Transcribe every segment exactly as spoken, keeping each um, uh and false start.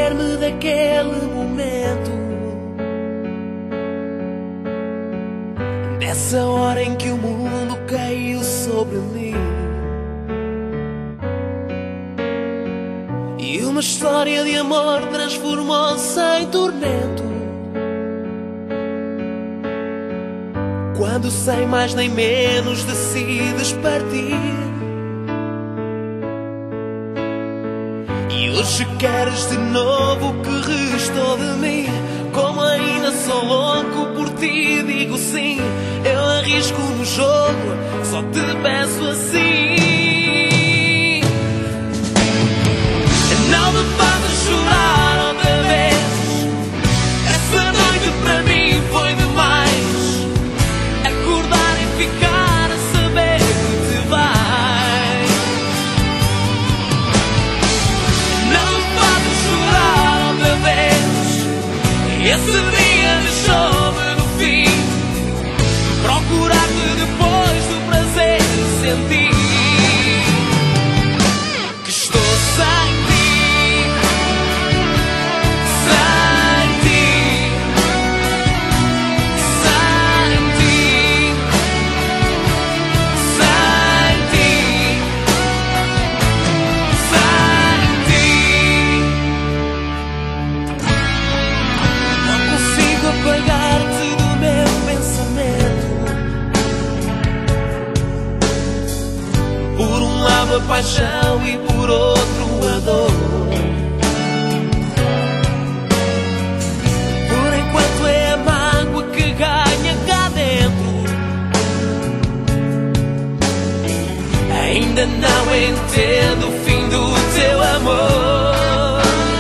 esquecer-me daquele momento, dessa hora em que o mundo caiu sobre mim, e uma história de amor transformou-se em tormento, quando sem mais nem menos decides partir. E hoje queres de novo o que restou de mim. Como ainda sou louco por ti, digo sim. Eu arrisco no jogo, só te peço assim: não me faças chorar outra vez. Essa noite para mim foi demais. Acordar e ficar a saber que te vais. Não me faças chorar outra vez. Esse dia deixou-me no fim. Procurar-te depois do prazer de sentir que estou sem ti, sem ti, sem ti, sem ti, sem ti. Não consigo apagar-te do meu pensamento. Por um lado a paixão e por outro a dor. Por enquanto é a mágoa que ganha cá dentro. Ainda não entendo o fim do teu amor.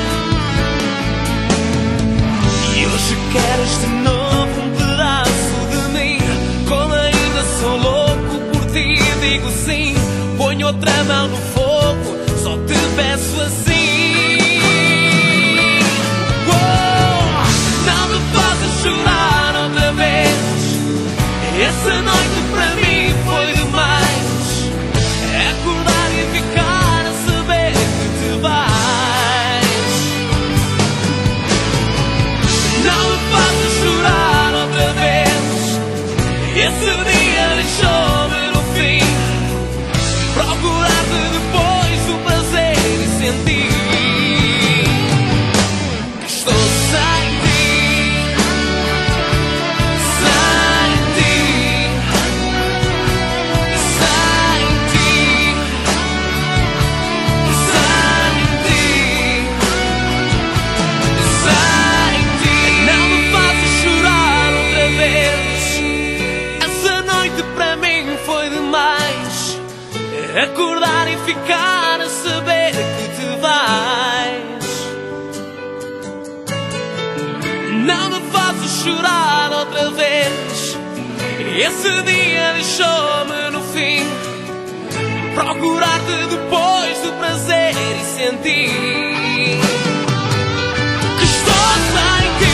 E hoje queres de novo um pedaço de mim. Como ainda sou louco por ti, digo sim. Ponho outra mão no fogo, só te peço assim: oh, não me faças chorar outra vez. Essa noite para mim foi demais. Acordar e ficar a saber que te vais. Não me faças chorar outra vez. Esse dia deixou-me no fim. Procurar-te depois do prazer e sentir que estou sem ti, sem ti, sem ti, sem ti, sem ti. Não me faças chorar outra vez. Essa noite para mim foi demais. Acordar e ficar a saber que te vais. Não me faças chorar outra vez. Esse dia deixou-me no fim. Procurar-te depois do prazer e sentir que estou sem ti.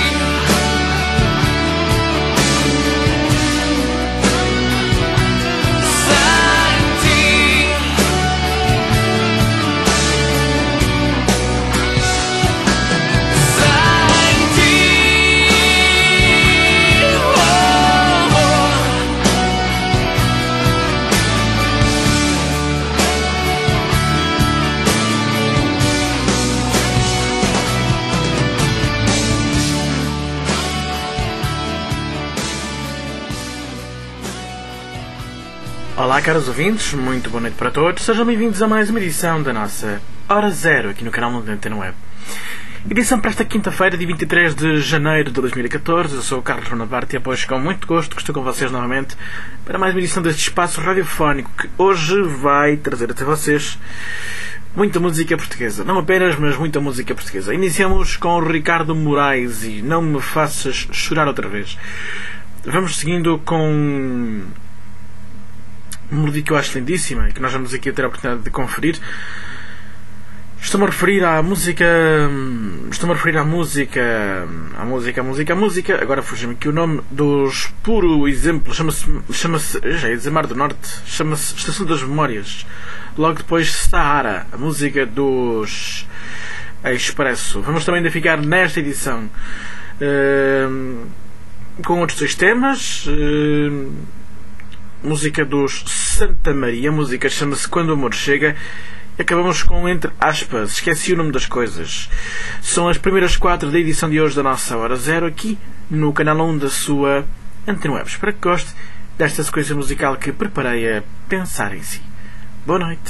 Olá, caros ouvintes, muito boa noite para todos. Sejam bem-vindos a mais uma edição da nossa Hora Zero aqui no canal da Antena Web. Edição para esta quinta-feira, dia vinte e três de janeiro de dois mil e catorze. Eu sou o Carlos Ronabarte e após com muito gosto que estou com vocês novamente para mais uma edição deste espaço radiofónico que hoje vai trazer até vocês muita música portuguesa. Não apenas, mas muita música portuguesa. Iniciamos com o Ricardo Moraes e Não Me Faças Chorar Outra Vez. Vamos seguindo com uma melodia que eu acho lindíssima e que nós vamos aqui ter a oportunidade de conferir. Estou-me a referir à música. Estou-me a referir à música. À música, à música, à música. Agora fugiu-me aqui o nome dos Puro Exemplo. Chama-se. Chama-se. Já ia dizer Mar do Norte. Chama-se Estação das Memórias. Logo depois Sahara. A música dos. Expresso. Vamos também ainda ficar nesta edição uh, com outros dois temas. Uh, música dos Santa Maria, a música chama-se Quando o Amor Chega. E acabamos com, entre aspas, esqueci o nome das coisas. São as primeiras quatro da edição de hoje da nossa Hora Zero, aqui no canal um da sua Antena Web. Espero que goste desta sequência musical que preparei a pensar em si. Boa noite.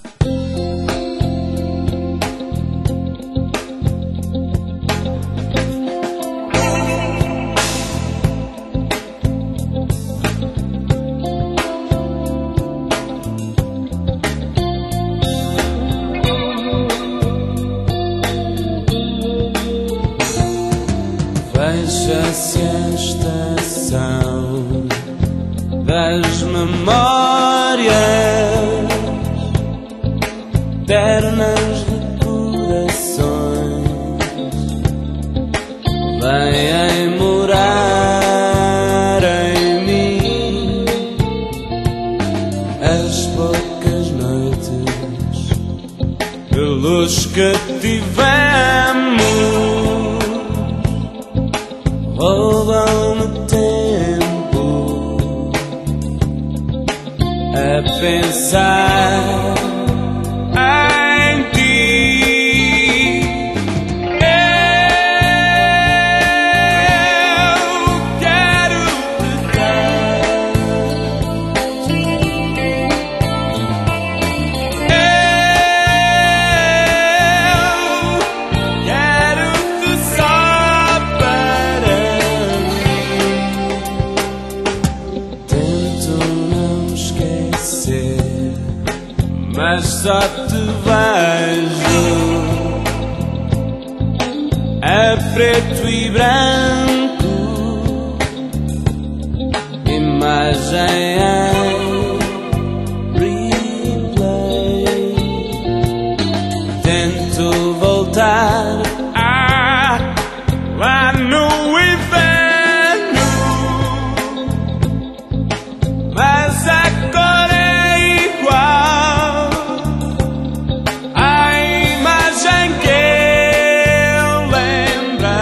Fecha-se a estação das memórias, eternas recordações, vêm morar em mim as poucas noites de luz que tivemos. Roubam-me tempo a pensar em ti. Eu quero te dar, eu quero-te só para mas só te vejo a preto e branco, imagem em replay. Tento voltar a lá no inverno, mas a cor é igual.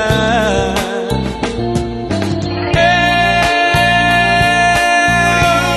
Eu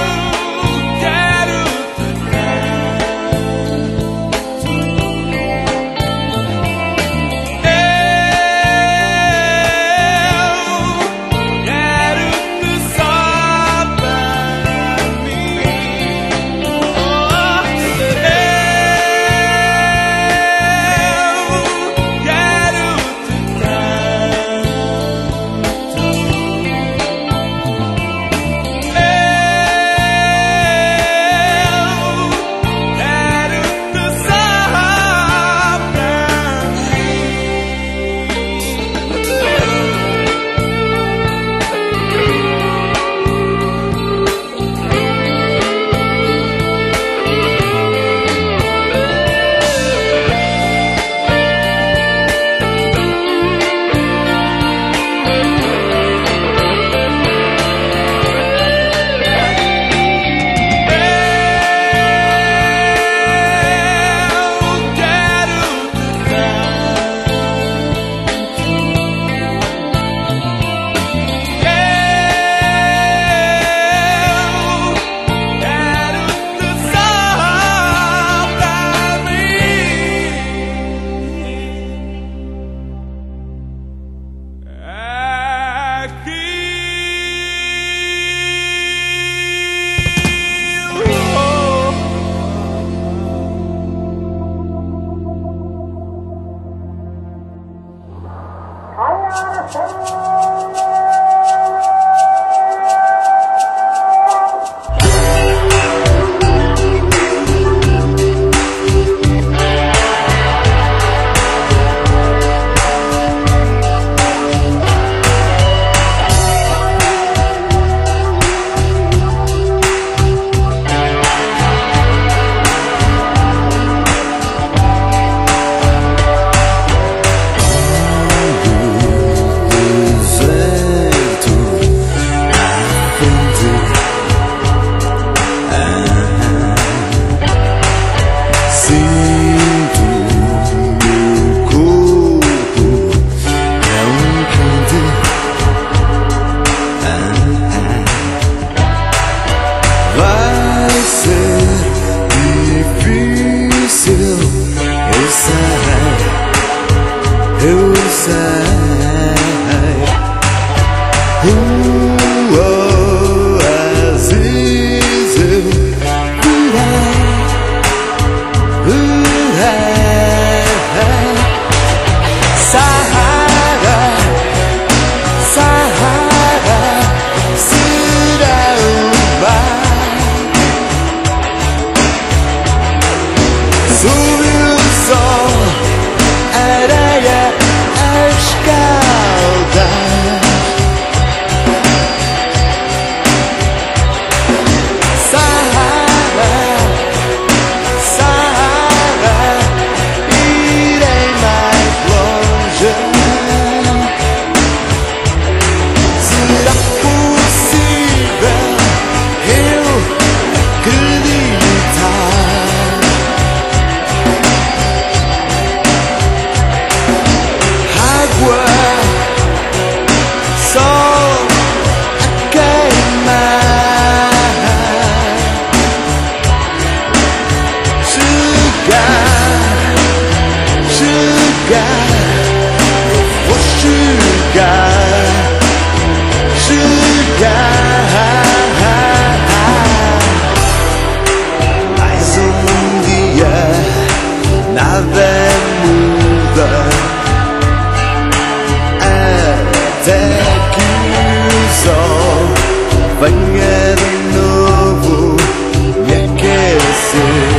Venha de novo me aquecer.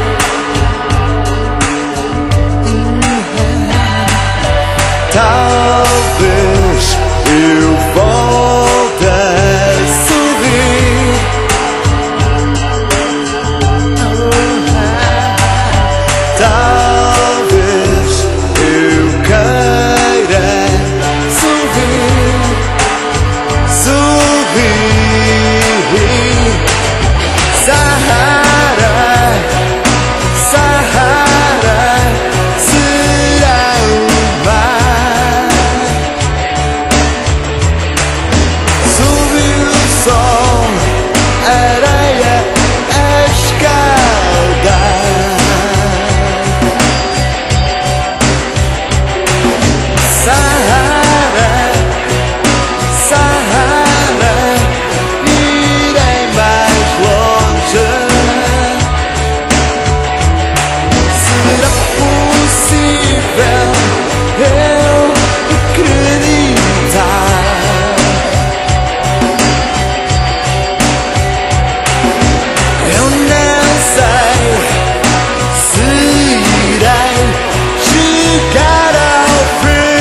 Talvez eu volte a sorrir. Talvez eu queira sorrir. Sorrir. Sahara, Sahara, será o mar. Sob o sol, areia a escaldar. Sahara, Sahara, irei mais longe. Será possível eu acreditar? Eu não sei se irei chegar ao fim.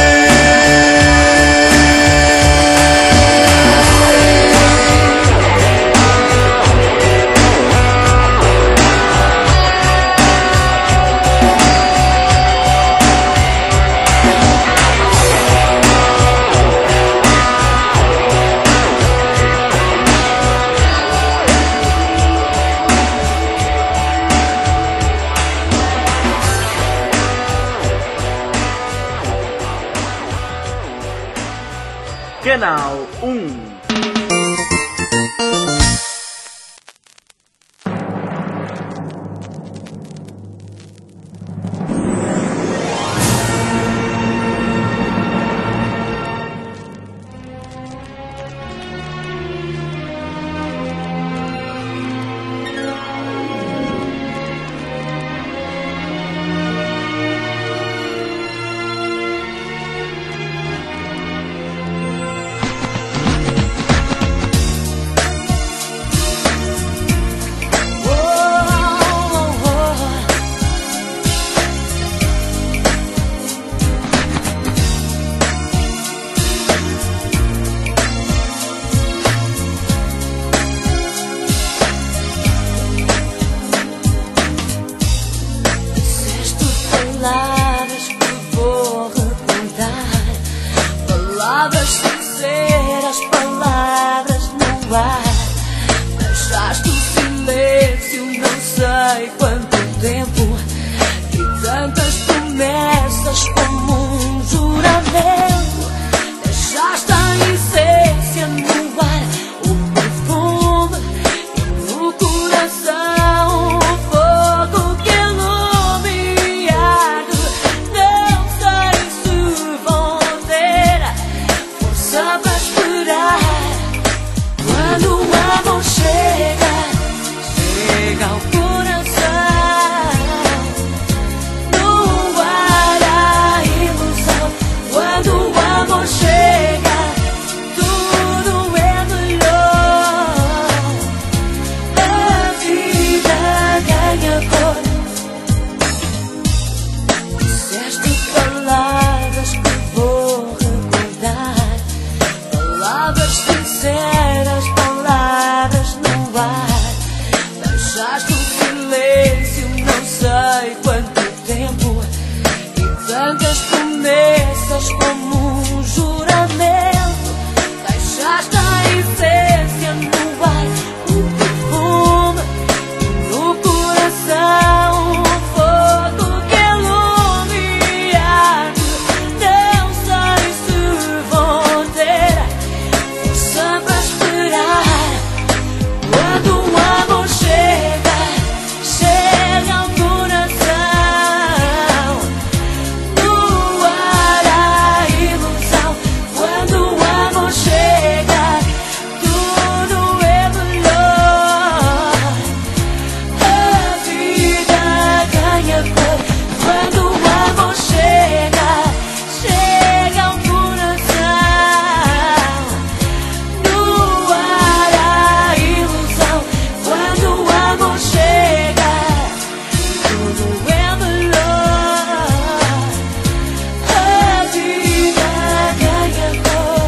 Canal um. Palavras que vou recordar, palavras sinceras, palavras no ar. Deixaste o silêncio, não sei quanto tempo, e tantas promessas como um juramento. Deixaste a essência no ar, o perfume, e no coração o fogo que força para esperar. esperar. Quando o amor chega, chega ao coração, no ar a ilusão. Quando o amor chega, tudo é melhor. A vida ganha cor. Disseste palavras que vou recordar, palavras sinceras, palavras no ar. Deixaste o silêncio, não sei quanto tempo, e tantas promessas como um juramento. Deixaste a essência no ar, o perfume, e no coração o fogo que ilume a arte. Não sei se vou ter força para esperar. Quando o amor chega, chega ao coração, no ar a ilusão. Quando o amor chega, tudo é melhor. A vida ganha cor. Quando o amor chega, chega ao coração, no ar a ilusão. Quando o amor chega, tudo é melhor. A vida ganha cor.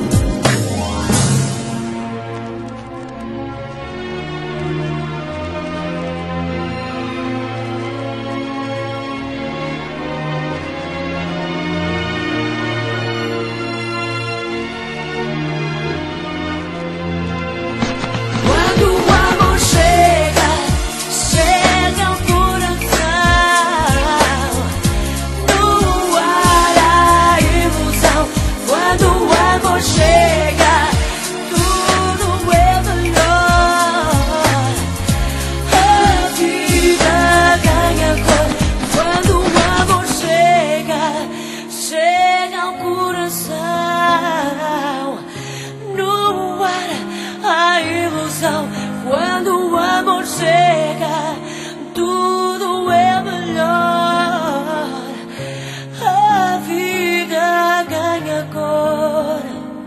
Quando o amor chega, chega ao coração, no ar a ilusão. Quando o amor chega, tudo é melhor. A vida ganha cor. Quando o amor chega, chega ao coração, no ar a ilusão. Quando o amor chega, tudo é melhor. A vida ganha cor.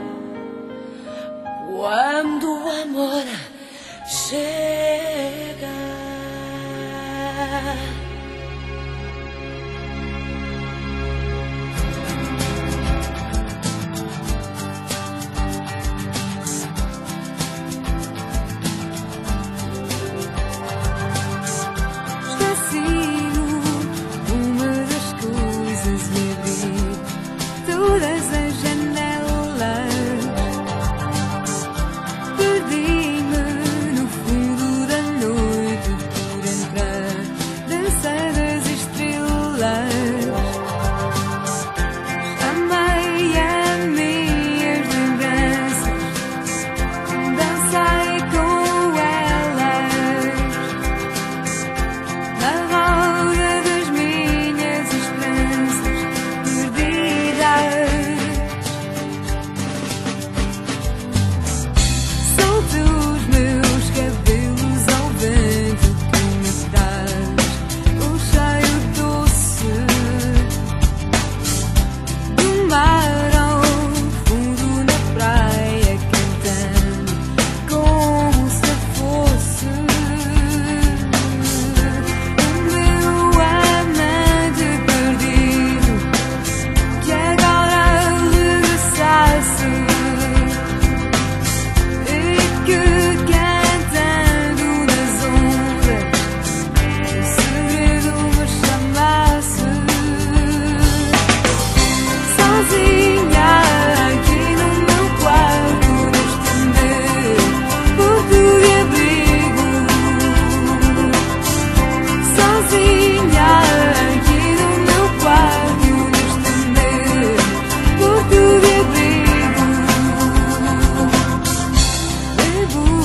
Quando o amor chega. Esqueci-o, uma das coisas e abri todas as janelas. Perdi-me no fundo da noite por entrar dança das estrelas. Amei a minhas lembranças, dancei com elas. Na roda das minhas esperanças perdidas, solto os meus cabelos ao vento que me traz o cheiro doce do mar ao fundo na praia, cantando como se fosse o meu amante perdido, que agora regressasse e que cantando nas ondas o segredo me chamasse. Sozinha aqui no meu quarto, neste meu porto de abrigo. Sozinha aqui no meu quarto, neste meu porto de abrigo. Bebo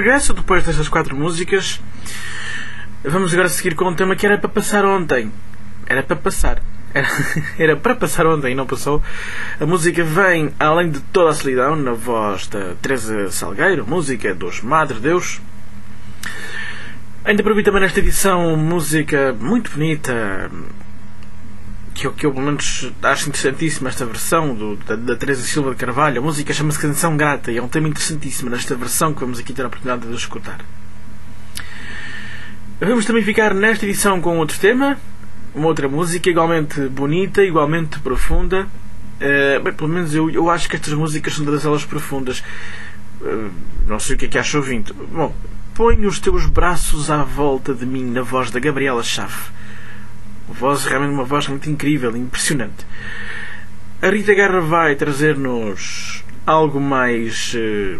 regresso, depois destas quatro músicas, vamos agora seguir com um tema que era para passar ontem. Era para passar. Era, era para passar ontem e não passou. A música vem Além de Toda a Solidão, na voz da Teresa Salgueiro, música dos Madre Deus. Ainda para ouvir também nesta edição música muito bonita, que eu, que eu pelo menos acho interessantíssima, esta versão do, da, da Teresa Silva de Carvalho. A música chama-se Canção Grata e é um tema interessantíssimo nesta versão que vamos aqui ter a oportunidade de escutar. Vamos também ficar nesta edição com outro tema, uma outra música igualmente bonita, igualmente profunda. Uh, bem, pelo menos eu, eu acho que estas músicas são todas elas profundas. Uh, não sei o que é que acha ouvinte. Bom, põe os teus braços à volta de mim, na voz da Gabriela Schaff. Uma voz, realmente uma voz muito incrível, impressionante. A Rita Guerra vai trazer-nos algo mais... Uh,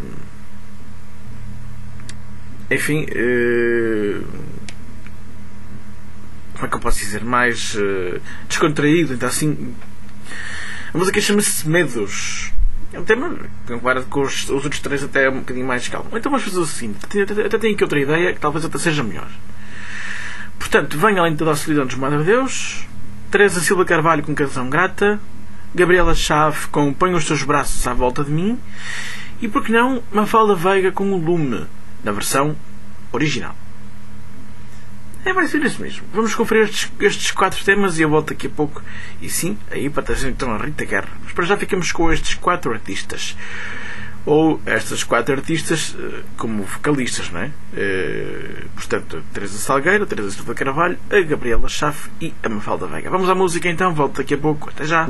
enfim... Uh, como é que eu posso dizer? Mais uh, descontraído, então assim... A música chama-se Medos. É um tema, comparado com os, os outros três, até é um bocadinho mais calmo. Então vamos fazer o seguinte, até, até tenho aqui outra ideia, que talvez até seja melhor. Portanto, vem Além de Toda a Solidão dos Madre Deus, Teresa Silva Carvalho com Canção Grata, Gabriela Chave com Põe os Teus Braços à Volta de Mim, e por que não, Mafalda Veiga com O Lume, na versão original. É, vai ser isso mesmo. Vamos conferir estes, estes quatro temas e eu volto daqui a pouco. E sim, aí para trazer então a Rita Guerra. Mas para já ficamos com estes quatro artistas. Ou estas quatro artistas como vocalistas, não é? Uh, portanto, a Teresa Salgueiro, a Teresa Silva Carvalho, a Gabriela Schaff e a Mafalda Veiga. Vamos à música então, volto daqui a pouco. Até já!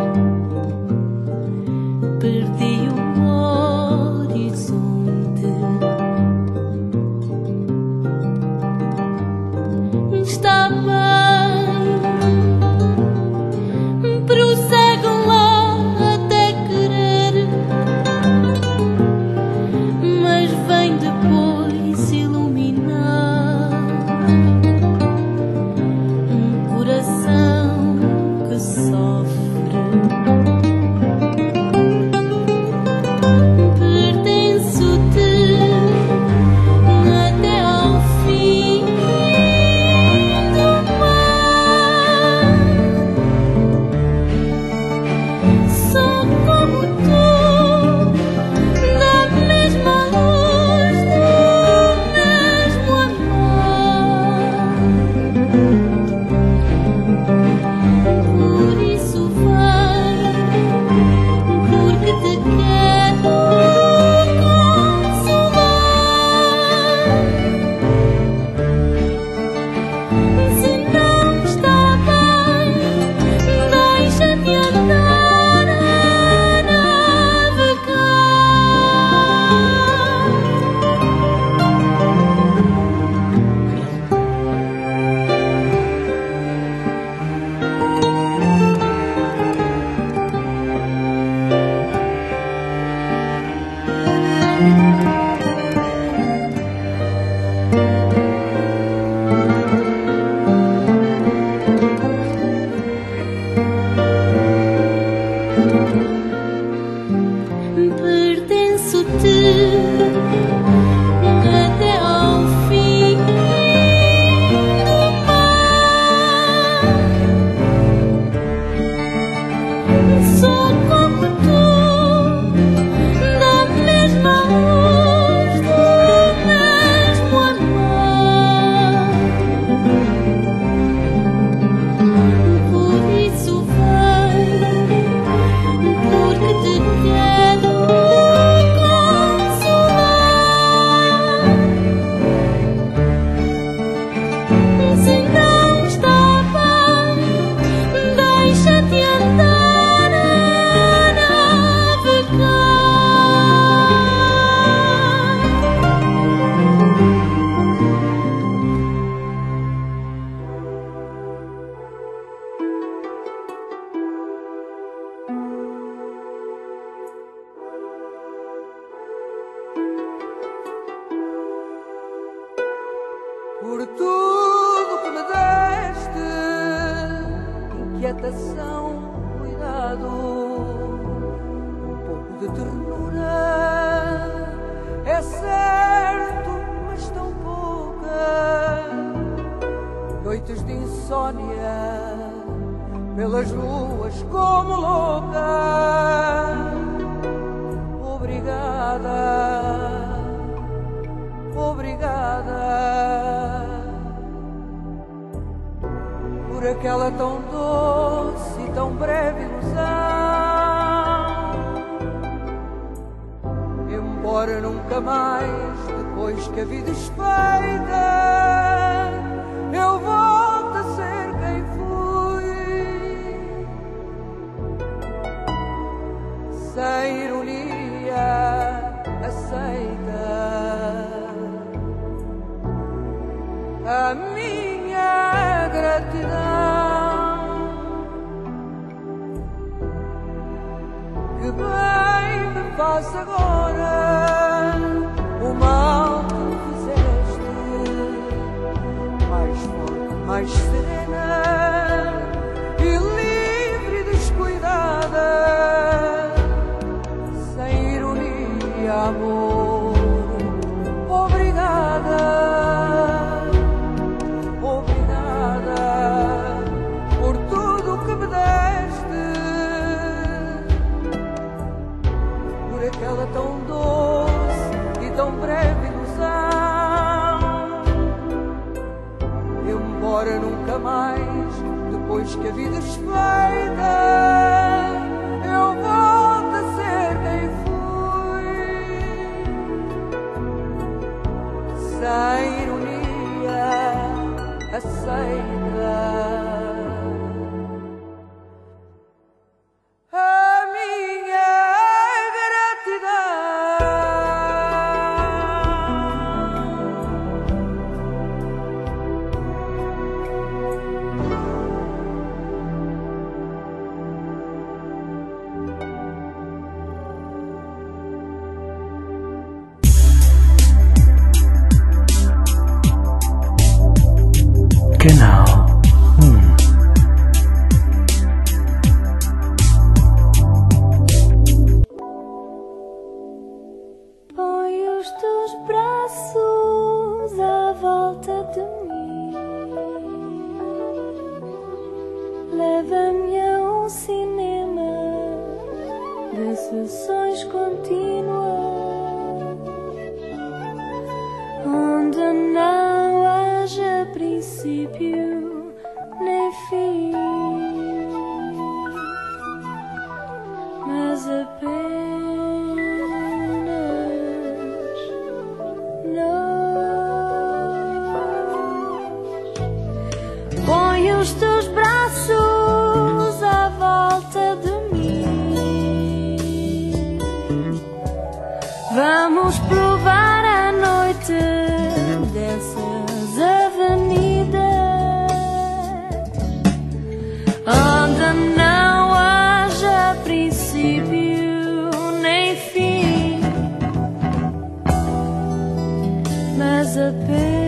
Perdi o horizonte. ternura, é certo, mas tão pouca. Noites de insônia, pelas ruas como louca. Obrigada, obrigada por aquela tão doce e tão breve ilusão. Embora nunca mais, depois que a vida espeita, eu volto a ser quem fui, sem ironia aceita a minha gratidão, que bem me faz agora o mal que me fizeste, mais forte, mais serena e livre e descuidada, sem ironia, amor. Obrigada, obrigada por tudo que me deste, por aquela tão doce e tão breve ilusão. Embora nunca mais, depois que a vida espeita, eu volto a ser quem fui, sem ironia aceita a minha gratidão. Canal um. Põe os teus braços à volta de mim, leva-me a um cinema de sessões contínuas, onde não haja princípio nem fim, mas apenas nós. Põe os teus braços à volta de mim, vamos provar a noite dessas avenidas, onde não haja princípio nem fim, mas apenas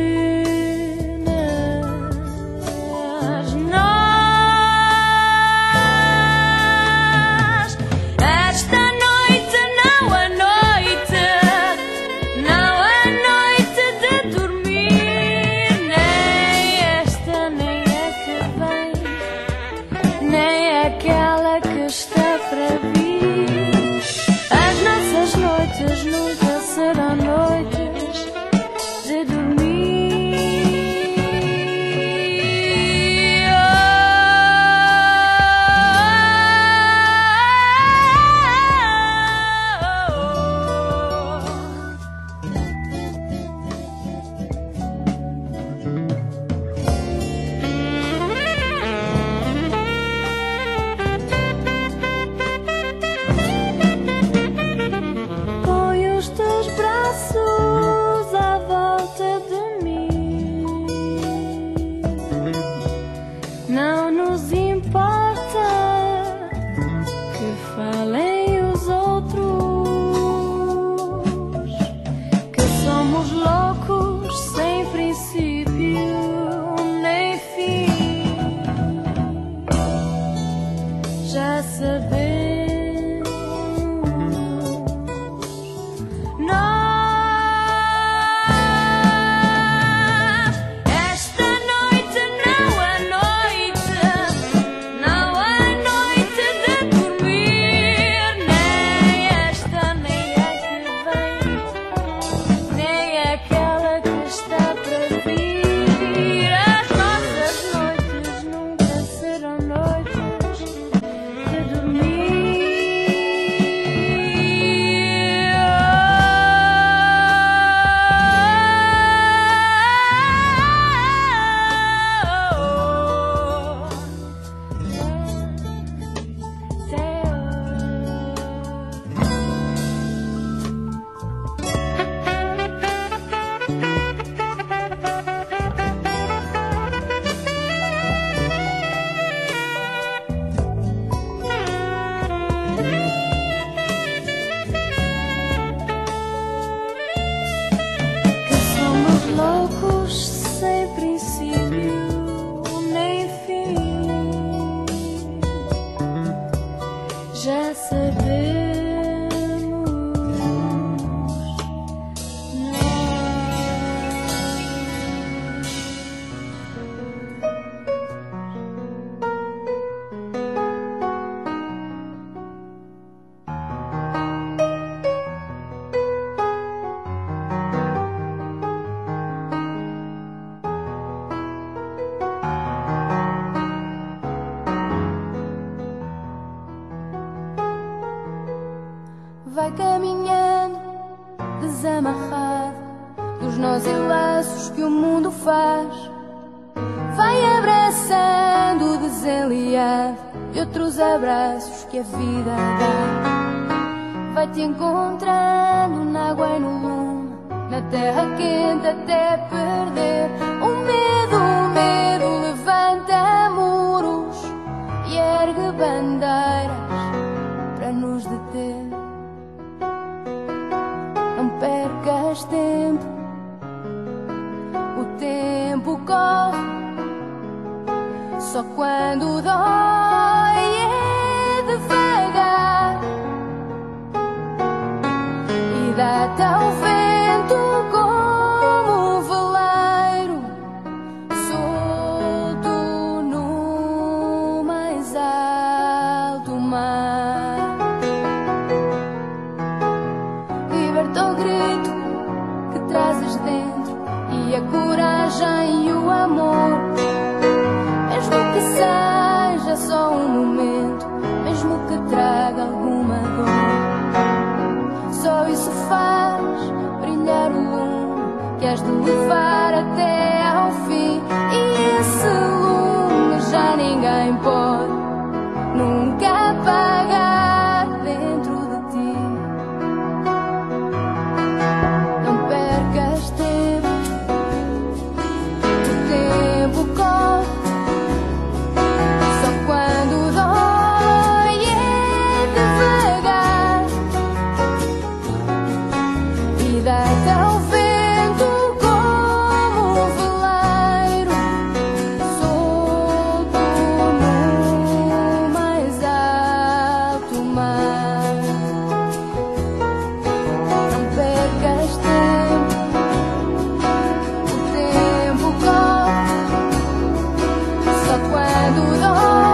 nós. Esta noite não é noite, não é noite de dormir, nem esta, nem a que vem, nem aquela que está para vir. As nossas noites nunca serão noites de dormir. vai caminhando desamarrado dos nós e laços que o mundo faz. Vai abraçando o desenliado de outros abraços que a vida dá. Vai te encontrando na água e no lume, na terra quente até perder o medo. O medo levanta muros e ergue bandeiras para nos deter. Não percas tempo, o tempo corre. Só quando dói é devagar e dá-te ao vento como um veleiro solto no mais alto mar. Liberta o grito que trazes dentro e a coragem e o amor. Mesmo que seja só um momento, mesmo que traga alguma dor, só isso faz brilhar o lume que has de levar até ao fim. E esse lume já ninguém pode nunca apagar dentro de ti. Não percas tempo, o tempo corre. Quando dói é devagar e dá-te ao vento como um veleiro solto no mais alto mar. Não percas tempo, o tempo corre. Só quando dói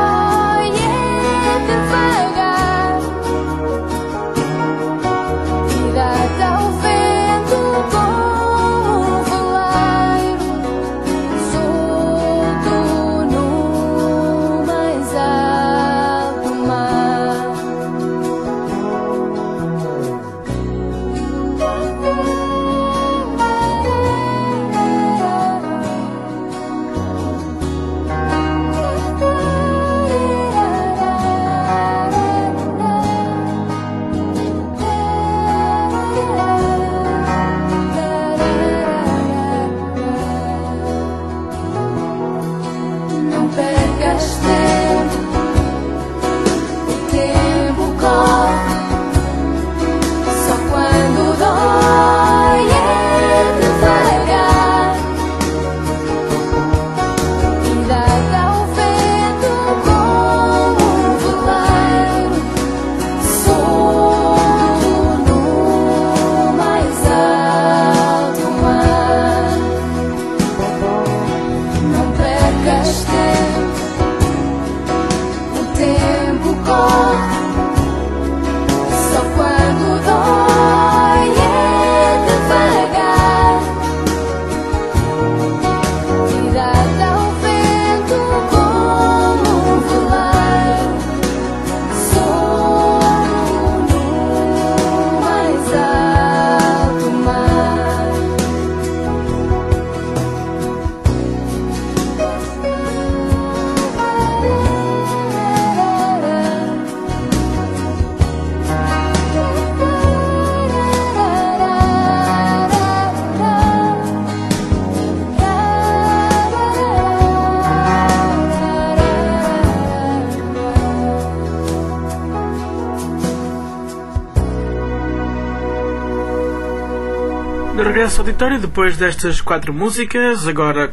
De regresso ao auditório depois destas quatro músicas, agora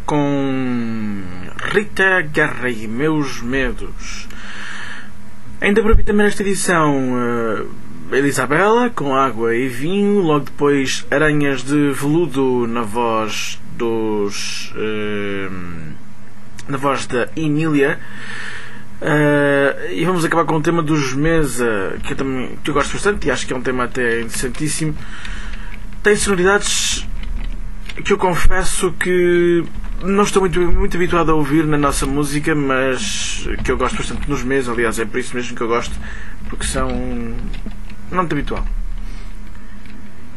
com Rita Guerra e Meus Medos. Ainda por aqui também nesta edição uh, Elisabela com Água e Vinho, logo depois Aranhas de Veludo na voz dos uh, na voz da Emília. Uh, e vamos acabar com o tema dos Mesa, que eu, também, que eu gosto bastante e acho que é um tema até interessantíssimo. Tem sonoridades que eu confesso que não estou muito, muito habituado a ouvir na nossa música, mas que eu gosto bastante nos Mesa. Aliás, é por isso mesmo que eu gosto, porque são não muito habitual.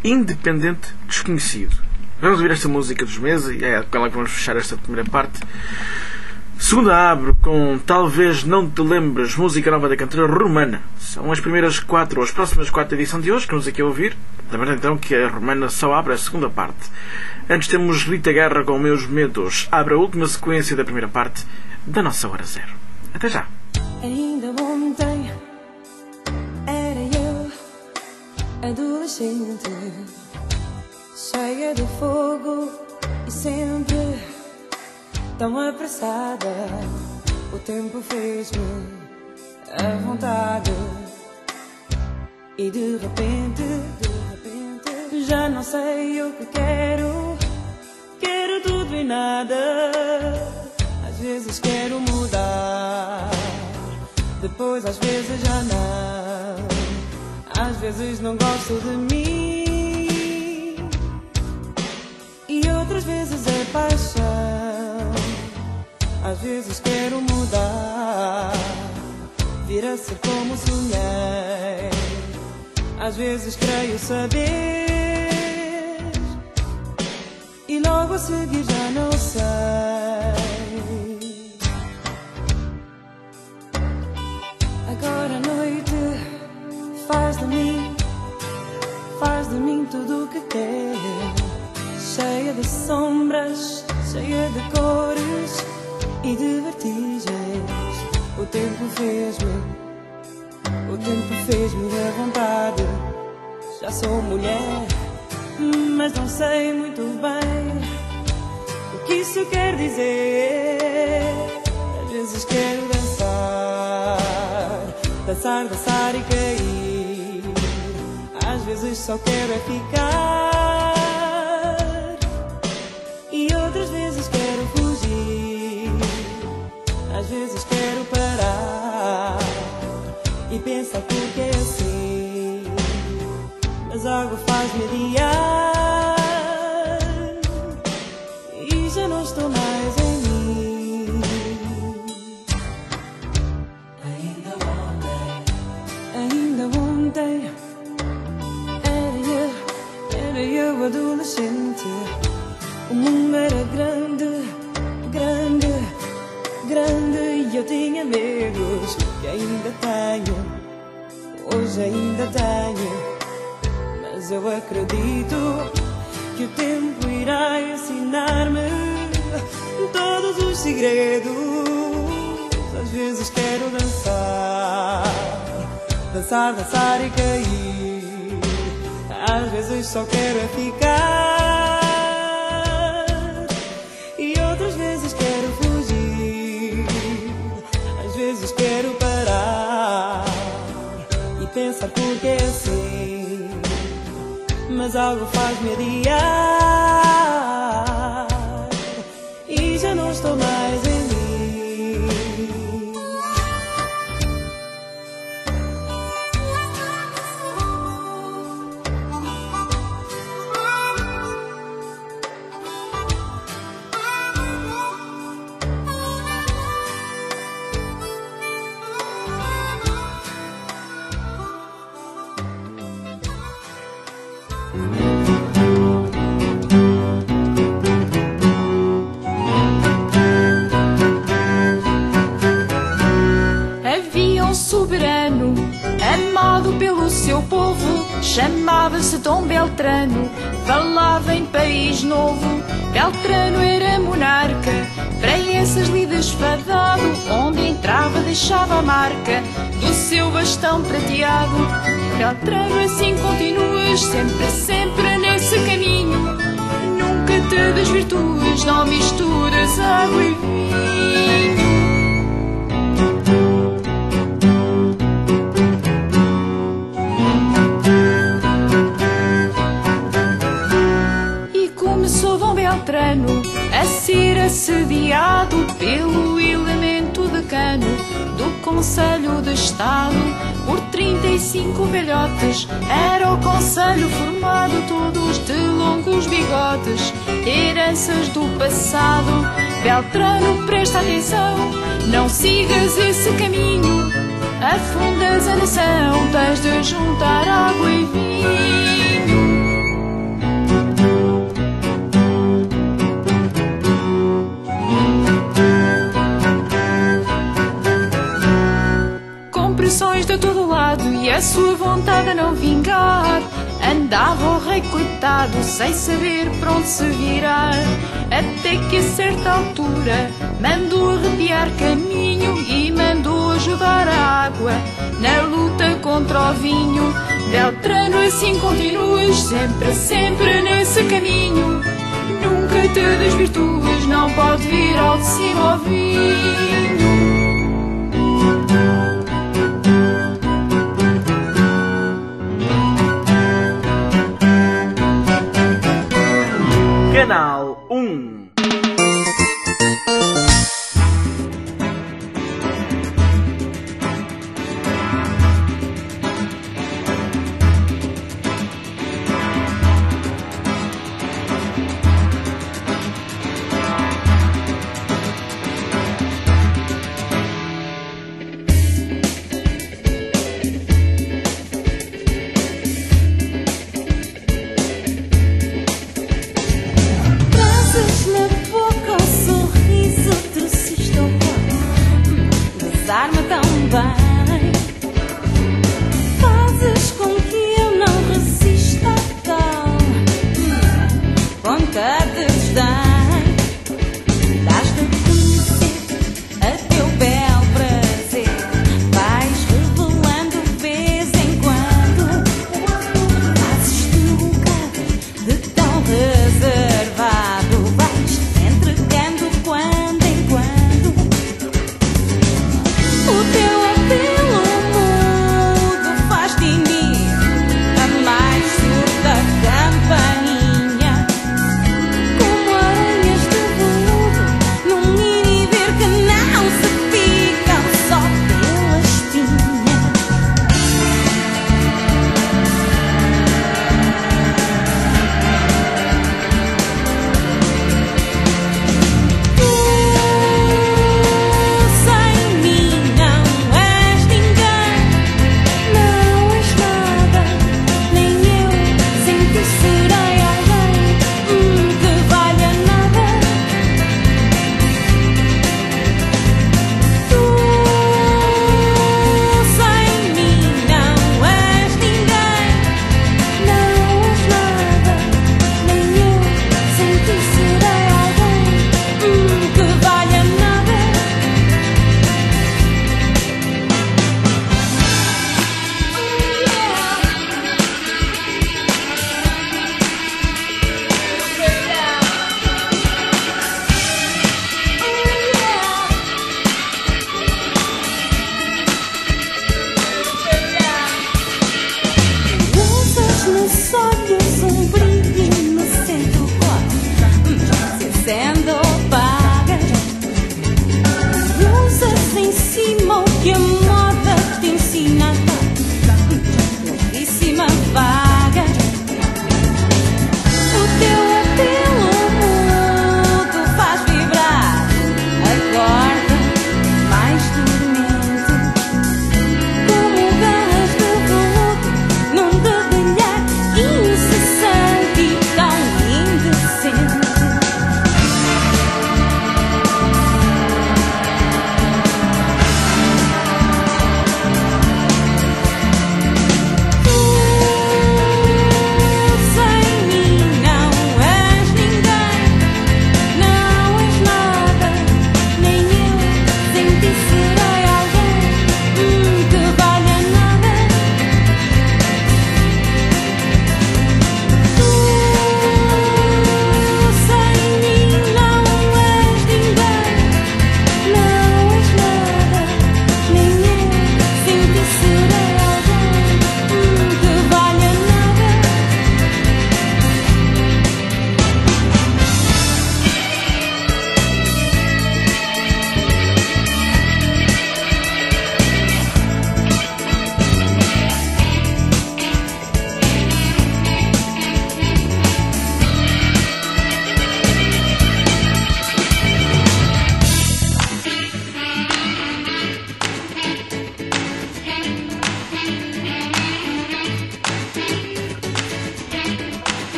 Independente Desconhecido. Vamos ouvir esta música dos meses e é com ela que vamos fechar esta primeira parte. Segunda abro com Talvez Não Te Lembres, música nova da cantora Romana. São as primeiras quatro, ou as próximas quatro edições de hoje que nos aqui a ouvir. Lembrando então que a Romana só abre a segunda parte. Antes temos Rita Guerra com Meus Medos. Abre a última sequência da primeira parte da nossa Hora Zero. Até já. Ainda ontem era eu, adolescente, cheia de fogo e sempre tão apressada. O tempo fez-me a vontade e de repente, de repente já não sei o que quero. Quero tudo e nada. Às vezes quero mudar, depois às vezes já não. Às vezes não gosto de mim e outras vezes é paixão. Às vezes quero mudar, vir a ser como sonhei. Às vezes creio saber e logo a seguir já não sei. Agora a noite faz de mim, faz de mim tudo o que quer. Cheia de sombras, cheia de cores e de vertigens. O tempo fez-me, o tempo fez-me a vontade. Já sou mulher, mas não sei muito bem o que isso quer dizer. Às vezes quero dançar, dançar, dançar e cair. Às vezes só quero é ficar e outras vezes quero fugir. Às vezes quero parar e pensar porque é assim, mas algo faz-me adiar e já não estou mais em mim. Ainda ontem, ainda ontem era eu, era eu adolescente. O mundo era grande, grande, grande e eu tinha medos que ainda tenho, hoje ainda tenho. Mas eu acredito que o tempo irá ensinar-me todos os segredos. Às vezes quero dançar, dançar, dançar e cair. Às vezes só quero é ficar e outras vezes quero fugir. Às vezes quero parar e pensar porque é assim, mas algo faz-me adiar e já não estou mais em mim. Soberano, amado pelo seu povo, chamava-se Dom Beltrano, falava em país novo. Beltrano era monarca, para essas lidas fadado, onde entrava deixava a marca do seu bastão prateado. Beltrano, assim continuas, sempre, sempre nesse caminho, nunca te desvirtuas, não misturas água e vinho. Beltrano a ser assediado pelo elemento decano do Conselho de Estado por trinta e cinco velhotes. Era o conselho formado todos de longos bigodes, heranças do passado. Beltrano, presta atenção, não sigas esse caminho, afundas a nação, tens de juntar água e vinho. a sua vontade a não vingar. Andava o rei coitado sem saber para onde se virar, até que a certa altura mandou arrepiar caminho e mandou ajudar a água na luta contra o vinho. Beltrano, assim continuas, sempre, sempre nesse caminho. Nunca te desvirtuas, não pode vir ao de cima ao vinho. Canal um.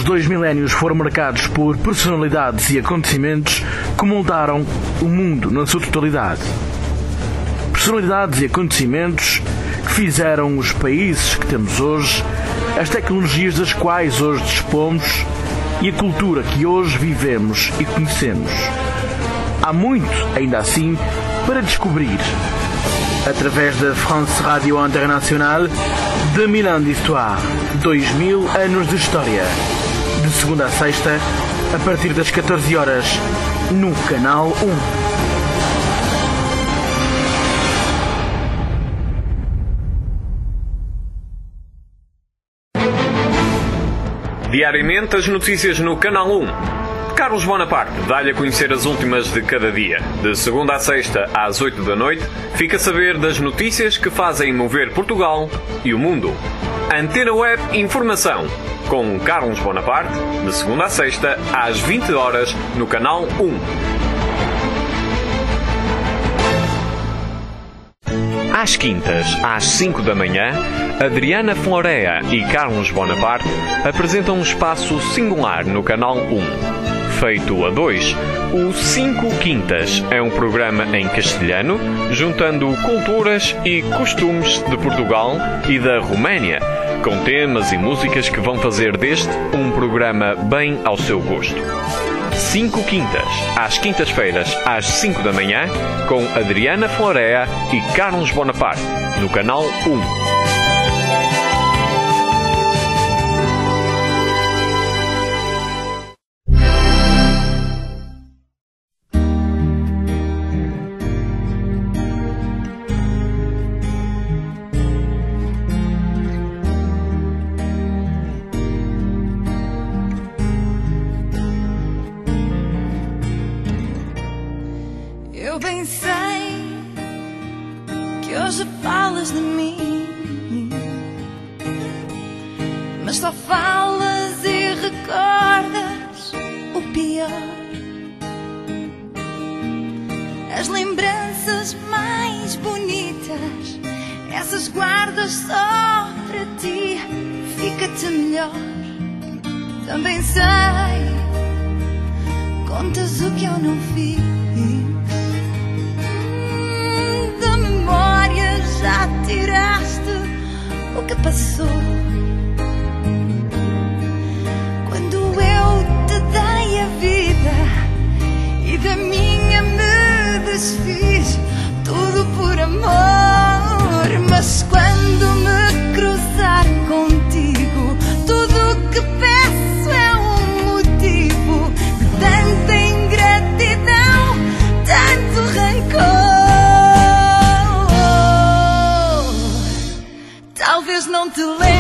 dois milénios foram marcados por personalidades e acontecimentos que moldaram o mundo na sua totalidade. Personalidades e acontecimentos que fizeram os países que temos hoje, as tecnologias das quais hoje dispomos e a cultura que hoje vivemos e conhecemos. Há muito, ainda assim, para descobrir. Através da France Radio Internacional, de mille ans d'histoire, dois mil anos de história. De segunda a sexta, a partir das catorze horas, no Canal um. Diariamente as notícias no Canal um. Carlos Bonaparte dá-lhe a conhecer as últimas de cada dia. De segunda a sexta, às oito da noite, fica a saber das notícias que fazem mover Portugal e o mundo. Antena Web Informação, com Carlos Bonaparte, de segunda a sexta, às vinte horas, no Canal um. Às quintas, às cinco da manhã, Adriana Florea e Carlos Bonaparte apresentam um espaço singular no Canal um. Feito a dois, o Cinco Quintas é um programa em castelhano, juntando culturas e costumes de Portugal e da Roménia, com temas e músicas que vão fazer deste um programa bem ao seu gosto. Cinco Quintas, às quintas-feiras, às cinco da manhã, com Adriana Florea e Carlos Bonaparte, no Canal um. Eu bem sei que hoje falas de mim, mas só falas e recordas o pior. As lembranças mais bonitas, essas guardas só para ti, fica-te melhor. Também sei, contas o que eu não fiz. Já tiraste o que passou quando eu te dei a vida e da minha me desfiz, tudo por amor. Mas quando me cruzar contigo, tudo o que peço é um motivo de tanta ingratidão, tanto rancor. Talvez não te lembres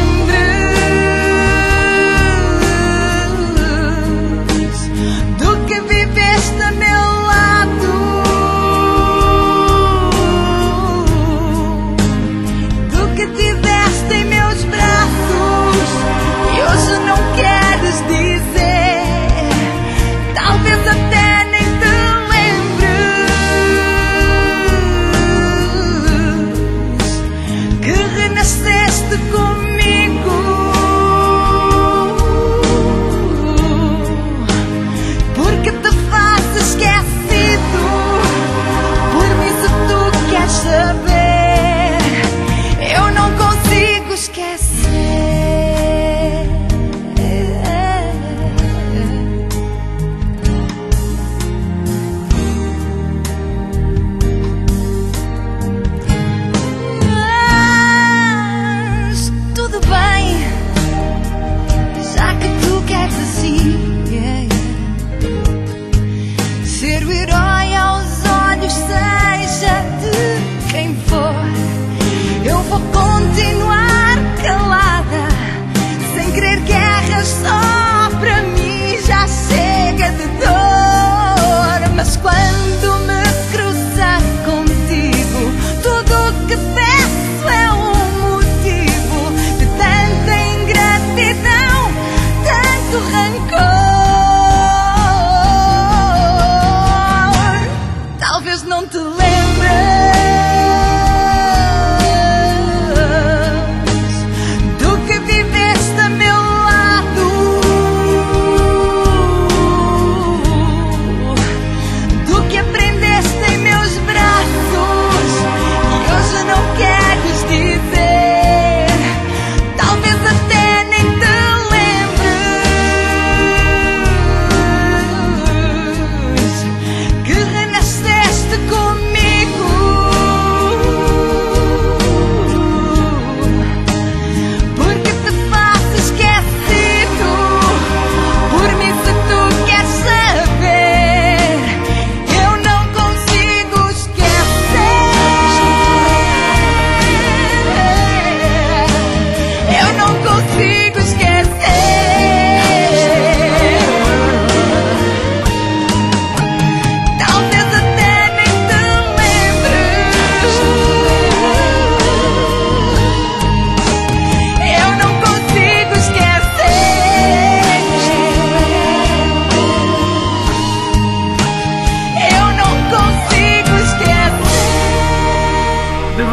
do que viveste a meu lado, do que tiveste em meus braços e hoje não queres dizer. Talvez até nem te lembres que renasceste comigo, porque te fazes esquecido por mim. Se tu queres saber, eu não consigo esquecer. Mas tudo bem, já que tu queres assim, yeah, yeah. Ser o herói aos olhos, seja de quem for, eu vou continuar calada, sem querer guerras só para mim. Já chega de dor. Mas quando me cruzar contigo, tudo o que peço é um motivo de tanta ingratidão, tanto rancor. Talvez não te lembres do que viveste a meu lado,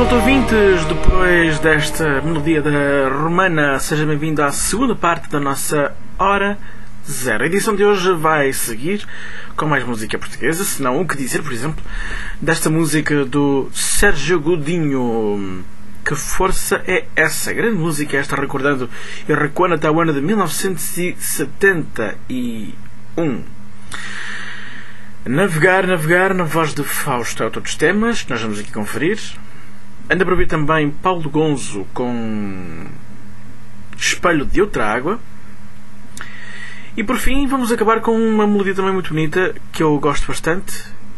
pronto, ouvintes, depois desta melodia da Romana, seja bem-vindo à segunda parte da nossa Hora Zero. A edição de hoje vai seguir com mais música portuguesa, se não o que dizer, por exemplo, desta música do Sérgio Godinho. Que força é essa? Grande música esta, recordando Irrequana Tauana de mil novecentos e setenta e um. Navegar, navegar na voz de Fausto é outro dos temas que nós vamos aqui conferir. Anda para ouvir também Paulo Gonzo com Espelho de Outra Água. E por fim vamos acabar com uma melodia também muito bonita que eu gosto bastante,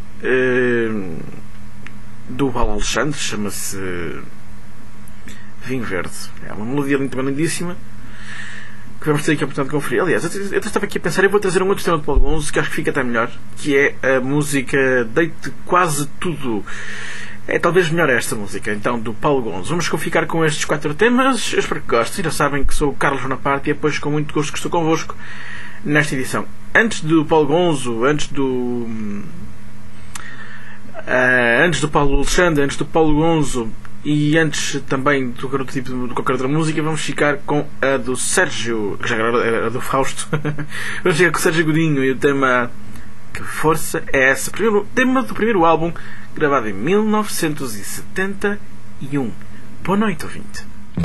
do Paulo Alexandre, chama-se Vinho Verde. É uma melodia também lindíssima que vamos ter aqui a oportunidade de conferir. Aliás, eu, eu estava aqui a pensar, eu vou trazer um outro tema de Paulo Gonzo que acho que fica até melhor, que é a música Deite Quase Tudo. É talvez melhor esta música, então, do Paulo Gonzo. Vamos ficar com estes quatro temas. Eu espero que gostem. Já sabem que sou o Carlos Bonaparte e depois com muito gosto que estou convosco nesta edição. Antes do Paulo Gonzo, antes do uh, antes do Paulo Alexandre, antes do Paulo Gonzo e antes também do outro tipo de qualquer outra música, vamos ficar com a do Sérgio, que já era a do Fausto. Vamos ficar com o Sérgio Godinho e o tema Que Força é Essa? Primeiro, tema do primeiro álbum gravado em mil novecentos e setenta e um. Boa noite, ouvinte.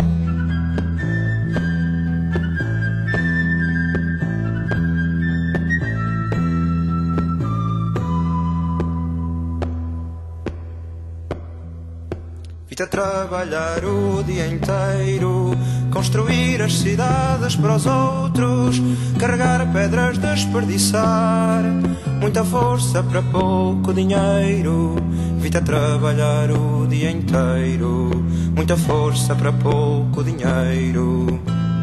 A trabalhar o dia inteiro, construir as cidades para os outros, carregar pedras, desperdiçar muita força para pouco dinheiro. Vi-te a trabalhar o dia inteiro, muita força para pouco dinheiro.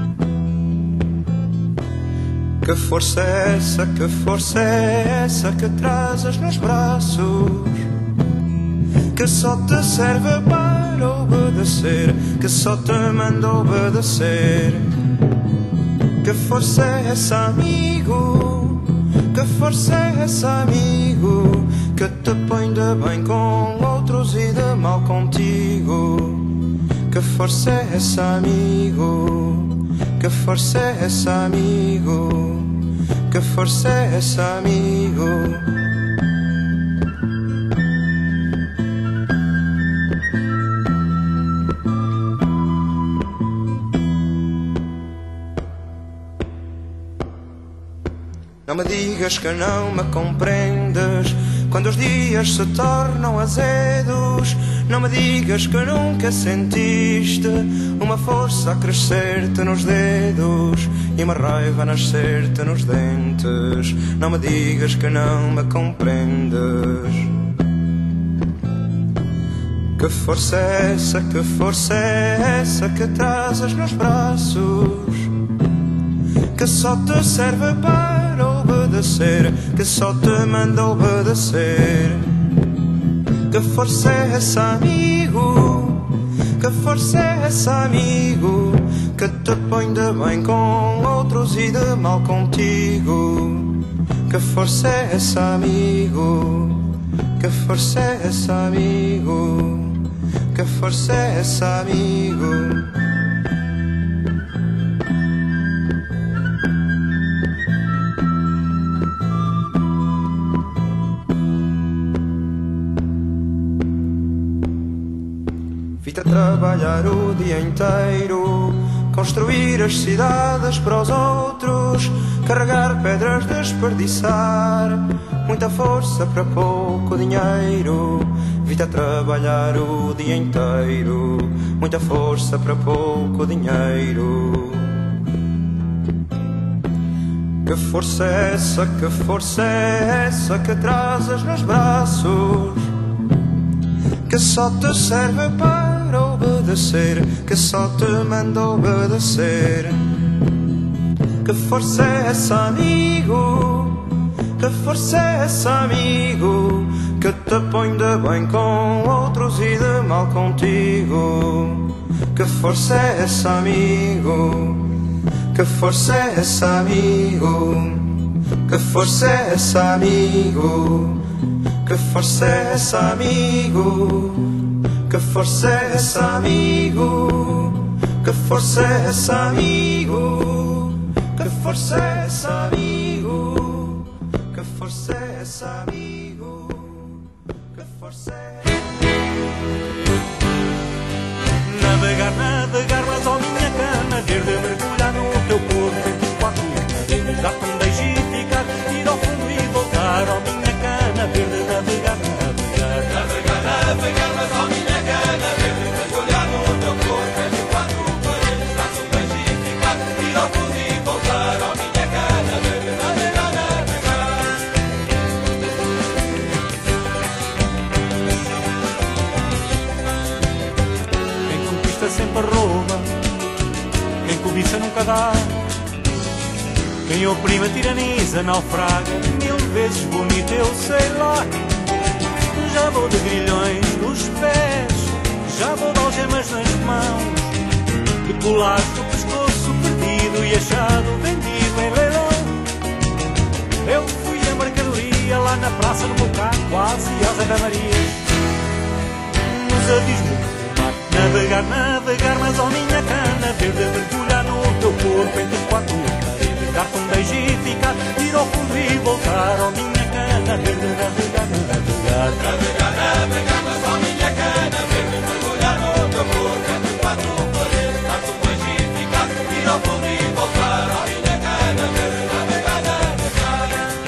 Que força é essa, que força é essa que trazes nos braços, que só te serve para obedecer, que só te manda obedecer? Que força é essa, amigo? Que força é essa, amigo? Que te põe de bem com outros e de mal contigo? Que força é essa, amigo? Que força é essa, amigo? Que força é essa, amigo? Não me digas que não me compreendes quando os dias se tornam azedos. Não me digas que nunca sentiste uma força a crescer-te nos dedos e uma raiva a nascer-te nos dentes. Não me digas que não me compreendes. Que força é essa, que força é essa que trazes nos braços, que só te serve para obedecer, que só te manda obedecer? Que força é essa, amigo? Que força é essa, amigo? Que te põe de bem com outros e de mal contigo? Que força é essa, amigo? Que força é essa, amigo? Que força é essa, amigo? Vi-te a trabalhar o dia inteiro, construir as cidades para os outros, carregar pedras, desperdiçar muita força para pouco dinheiro. Vi-te a trabalhar o dia inteiro, muita força para pouco dinheiro. Que força é essa, que força é essa que trazes nos braços, que só te serve para obedecer, que só te manda obedecer? Que força é essa, amigo? Que força é essa, amigo? Que te põe de bem com outros e de mal contigo? Que força é essa, amigo? Que força é essa, amigo? Que força é essa, amigo? Que força é essa, amigo? que força é essa, amigo? Que força é essa, amigo? Que força é essa, amigo? Que força é essa, amigo? Que força é... Navegar, navegar, mas ó minha cana verde, mergulhar no teu corpo entre quatro paredes, dar-te um beijo e ficar, ir ao fundo e voltar, ó minha cana verde, navegar, navegar, navegar, navegar, mas ó minha cana verde, mergulhar no teu corpo entre quatro paredes, dar-te um beijo e ficar, ir ao fundo e voltar, ó minha cana verde, navegar, navegar. Quem conquista sempre rouba, quem cobiça nunca dá. Quem oprime, tiraniza, naufraga, mil vezes bonito eu sei lá. Já vou de grilhões nos pés, já vou de algemas nas mãos, de colares no pescoço, perdido e achado, vendido em leilão. Eu fui a mercadoria lá na praça do meu carro, quase às Ave-Marias, nos abismos do mar. Navegar, navegar, mas ó minha cana verde, mergulhar no teu corpo entre quatro paredes, dar-te um beijo e ficar, ir ao fundo e voltar, ó minha cana verde, navegar, navegar, navegar, navegar, mas ó minha cana verde, mergulhar no teu corpo entre quatro paredes, dar-te um beijo e ficar, ir ao fundo e voltar, ó minha cana verde, navegar, navegar.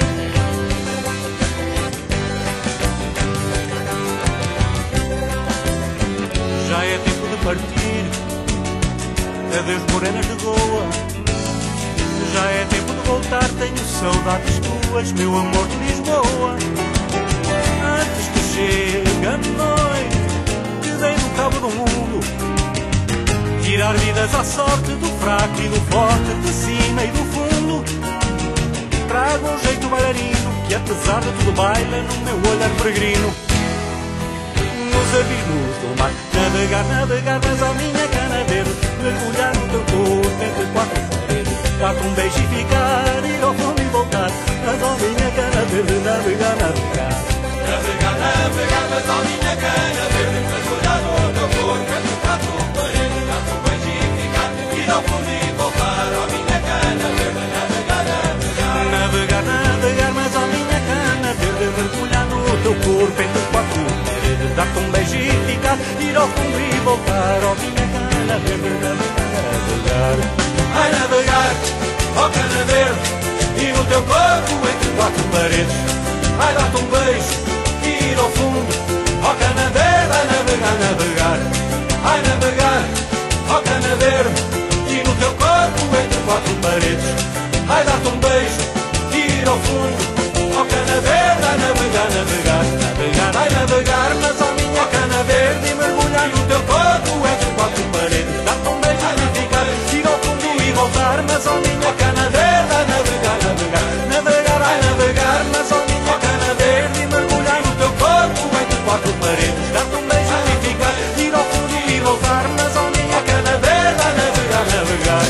Já é tempo de partir, adeus morenas de Goa. Já é tempo de voltar, tenho saudades tuas, meu amor de Lisboa. Antes que chegue a noite, que dei no cabo do mundo, tirar vidas à sorte do fraco e do forte, de cima e do fundo. Trago um jeito bailarino, que apesar de tudo baila no meu olhar peregrino. Nos abismos do mar, navegar, navegar, mas ó minha cana verde, mergulhar no teu corpo entre quatro paredes, dar-te um beijo e ficar, ir ao fundo e voltar, mas ó minha cana verde, navegar, navegar, navegar, navegar, mas ó minha cana verde, mergulhar no teu corpo entre quatro paredes, dar-te um beijo e ficar, ir ao fundo e voltar, ó minha cana verde, navegar, navegar, navegar, navegar, mas ó minha cana verde, mergulhar no teu corpo entre quatro paredes, dar-te um beijo e ficar, ir ao fundo e voltar, ó minha cana verde, navegar, navegar. Ai navegar, ó cana verde, e no teu corpo entre quatro paredes, ai dar-te um beijo e ir ao fundo, ó cana verde, ai navegar, navegar. Ai navegar, ó cana verde, e no teu corpo entre quatro paredes, ai dar-te um beijo e ir ao fundo, ó cana verde, ai navegar, navegar, navegar, ai navegar, mas ó minha cana verde, e mergulhar no teu corpo entre quatro paredes, dar-te um beijo e ficar, ir ao fundo e voltar, mas ó minha cana verde, ai navegar, navegar, navegar, ai navegar, mas ó minha cana verde, e mergulhar no teu corpo entre quatro paredes, dar-te um beijo e ficar, ir ao fundo e voltar, mas ó minha cana verde, ai navegar, navegar.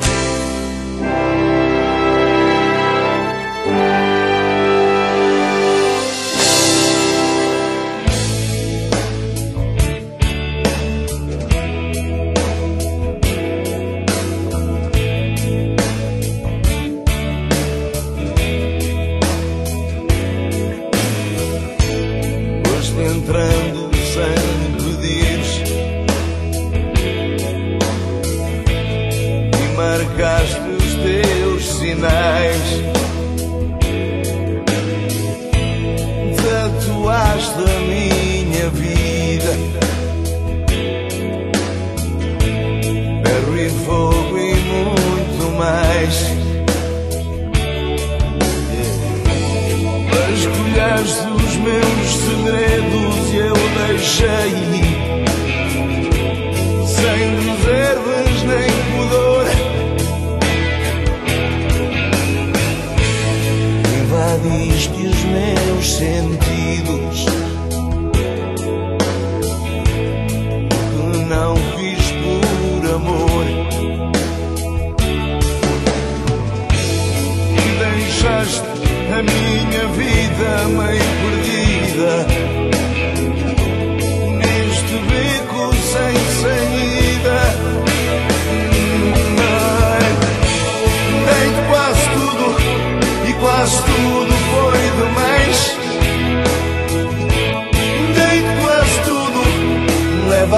Entrando sem pedires e marcaste os teus sinais, tatuaste a minha vida, ferro e fogo e muito mais. Escolhaste os meus segredos e eu deixei, sem reservas nem pudor, invadiste os meus sentidos, que não fiz por amor, e deixaste a minha vida meio perdida neste beco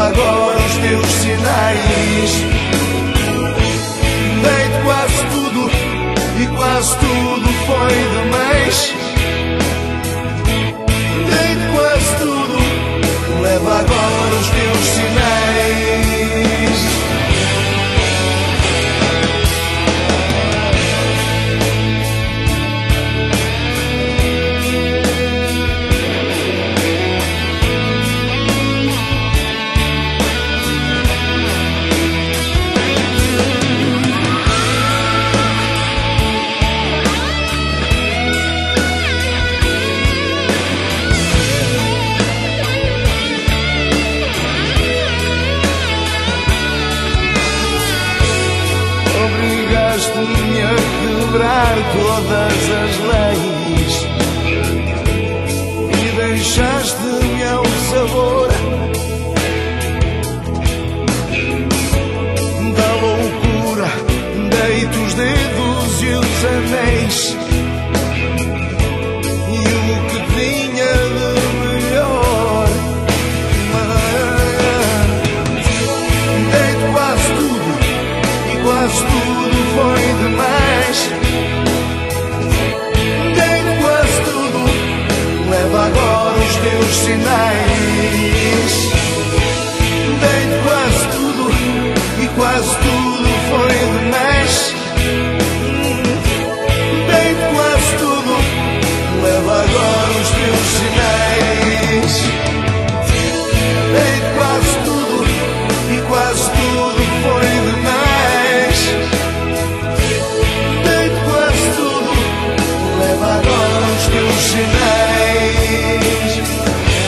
leva agora os teus sinais. Dei-te quase tudo e quase tudo foi demais. Dei-te quase tudo, leva agora os teus sinais. Obrigaste-me a quebrar todas as leis e deixaste-me ao sabor da loucura. Dei-te os dedos e os anéis e o que tinha de melhor. Dei-te quase tudo e quase tudo foi demais. Dei-te quase tudo, leva agora os teus sinais. Dei-te quase tudo e quase tudo foi demais. Dei-te quase tudo, leva agora os teus sinais. Dei-te quase tudo e quase tudo foi demais. Dei-te quase tudo, leva agora os teus sinais.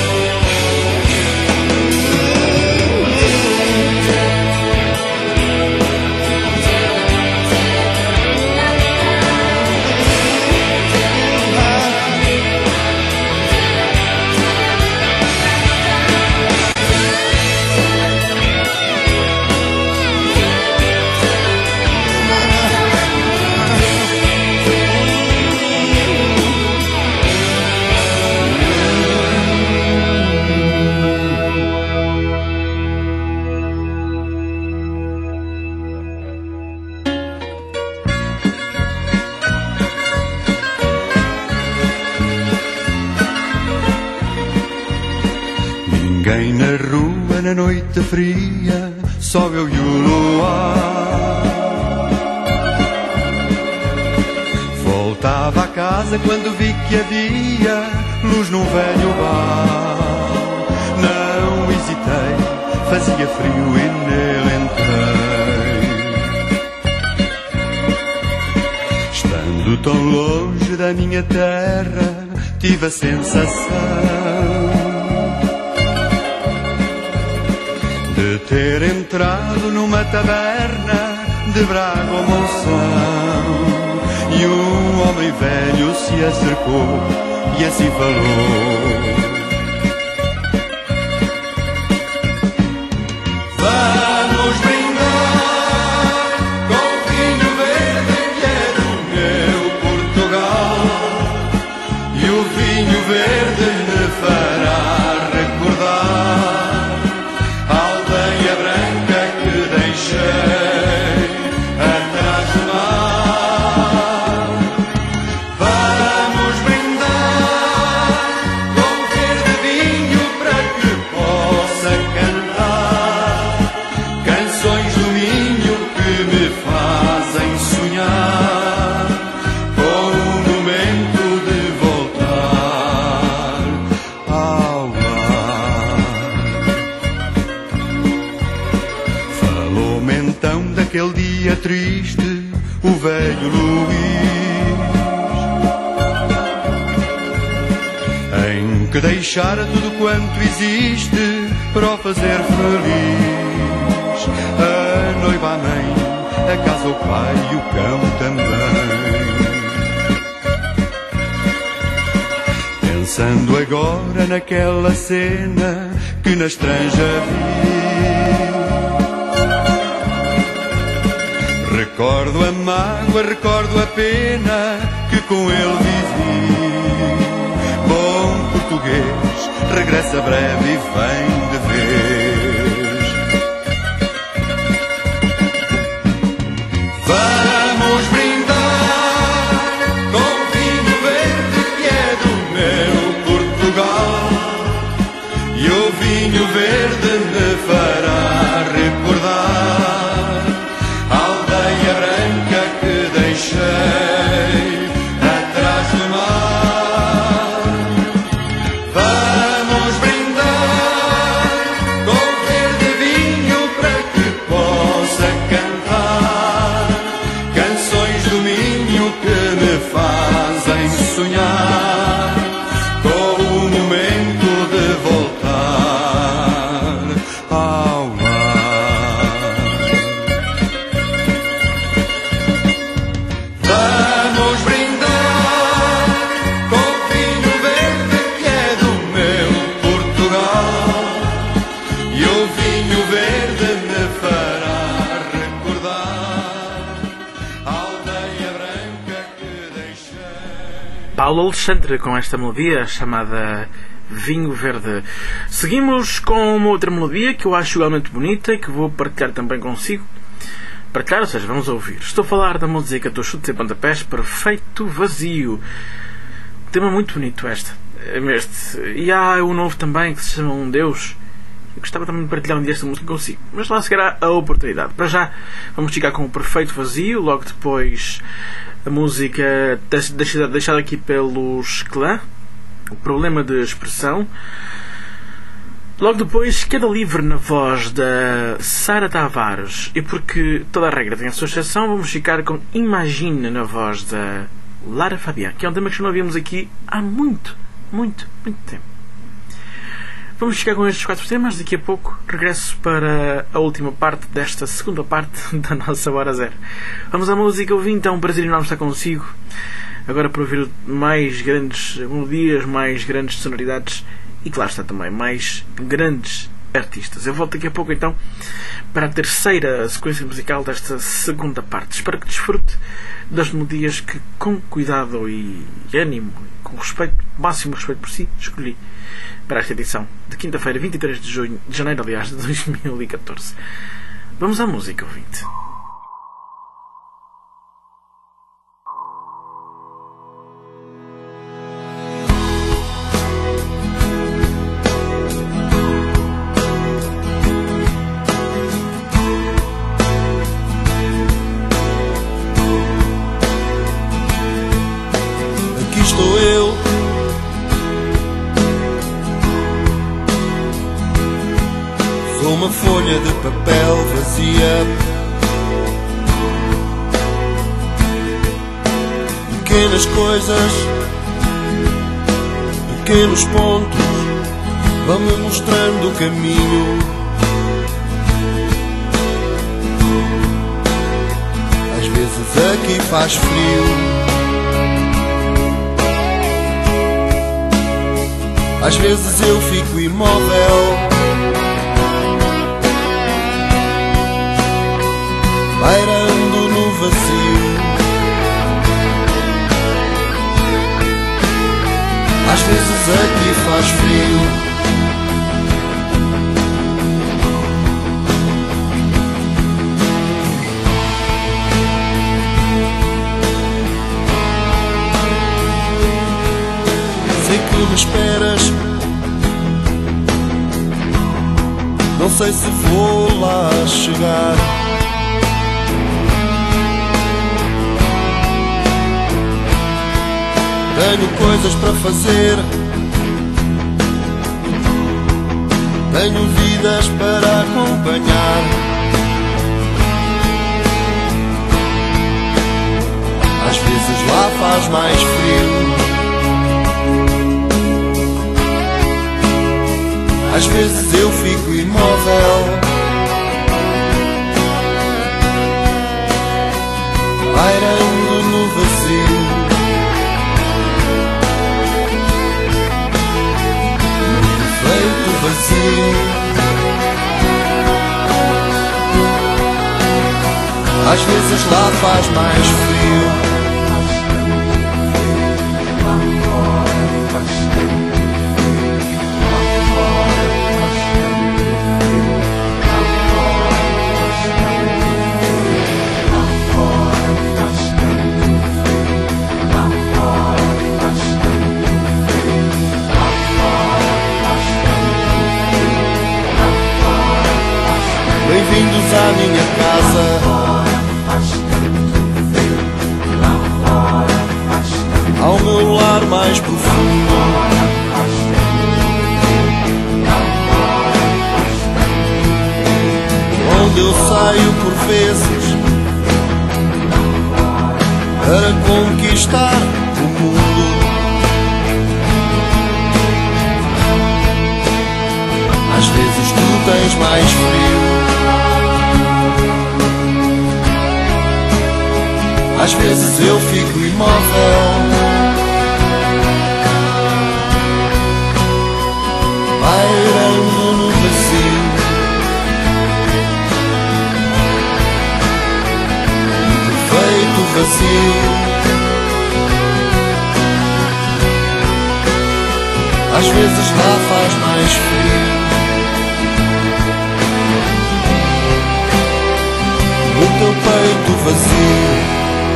Ninguém na rua na noite fria, só eu e o luar. Voltava a casa quando vi que havia luz num velho bar. Não hesitei, fazia frio e nele entrei. Estando tão longe da minha terra, tive a sensação de ter entrado numa taberna de Braga ou Monção. E um homem velho se acercou e assim falou: vamos brindar com vinho verde que é do meu Portugal. E o vinho verde me fará recordar a aldeia branca que deixei atrás do mar. Vamos brindar com verde vinho para que possa cantar canções do Minho que me fazem sonhar com o momento de voltar ao lar. Falou-me então daquele dia triste o velho Luís, em que deixara tudo quanto existe para o fazer feliz. A noiva, a mãe, a casa, o pai e o cão também. Pensando agora naquela cena que na estranja vi, recordo a mágoa, recordo a pena que com ele vivi. Bom português, regressa breve e vem de ver. Paulo Alexandre com esta melodia chamada Vinho Verde. Seguimos com uma outra melodia que eu acho igualmente bonita e que vou partilhar também consigo. Partilhar, ou seja, vamos ouvir. Estou a falar da música dos Chutes e Pontapés, Perfeito Vazio. Tema muito bonito este. este. E há um novo também que se chama Um Deus. Eu gostava também de partilhar um dia esta música consigo, mas lá chegará a oportunidade. Para já vamos ficar com o Perfeito Vazio, logo depois a música deixada, deixada aqui pelos Clã, O Problema de Expressão. Logo depois, Queda Livre na voz da Sara Tavares. E porque toda a regra tem a sua exceção, vamos ficar com Imagina na voz da Lara Fabian, que é um tema que não ouvimos aqui há muito, muito, muito tempo. Vamos ficar com estes quatro temas. Daqui a pouco regresso para a última parte desta segunda parte da nossa Hora Zero. Vamos à música. Ouvi então, um prazer enorme estar consigo. Agora para ouvir mais grandes melodias, mais grandes sonoridades e, claro está, também mais grandes artistas. Eu volto daqui a pouco então para a terceira sequência musical desta segunda parte. Espero que desfrute das melodias que, com cuidado e ânimo, com respeito, máximo respeito por si, escolhi para esta edição de quinta-feira, vinte e três de junho, de janeiro, aliás, de dois mil e catorze. Vamos à música, ouvinte. Aqui estou eu, sou uma folha de papel vazia, pequenas coisas, pequenos pontos vão-me mostrando o caminho. Às vezes aqui faz frio, às vezes eu fico imóvel, pairando no vazio. Às vezes aqui faz frio, sei que me esperas, não sei se vou lá chegar. Tenho coisas para fazer, tenho vidas para acompanhar. Às vezes lá faz mais frio, às vezes eu fico imóvel, pairando no vazio. Feito vazio, às vezes lá faz mais frio. Bem-vindos à minha casa, ao meu lar mais profundo, onde eu saio por vezes para conquistar o mundo. Às vezes tu tens mais frio, às vezes eu fico imóvel, pairando no vazio. Feito vazio, às vezes lá faz mais frio. No teu peito vazio.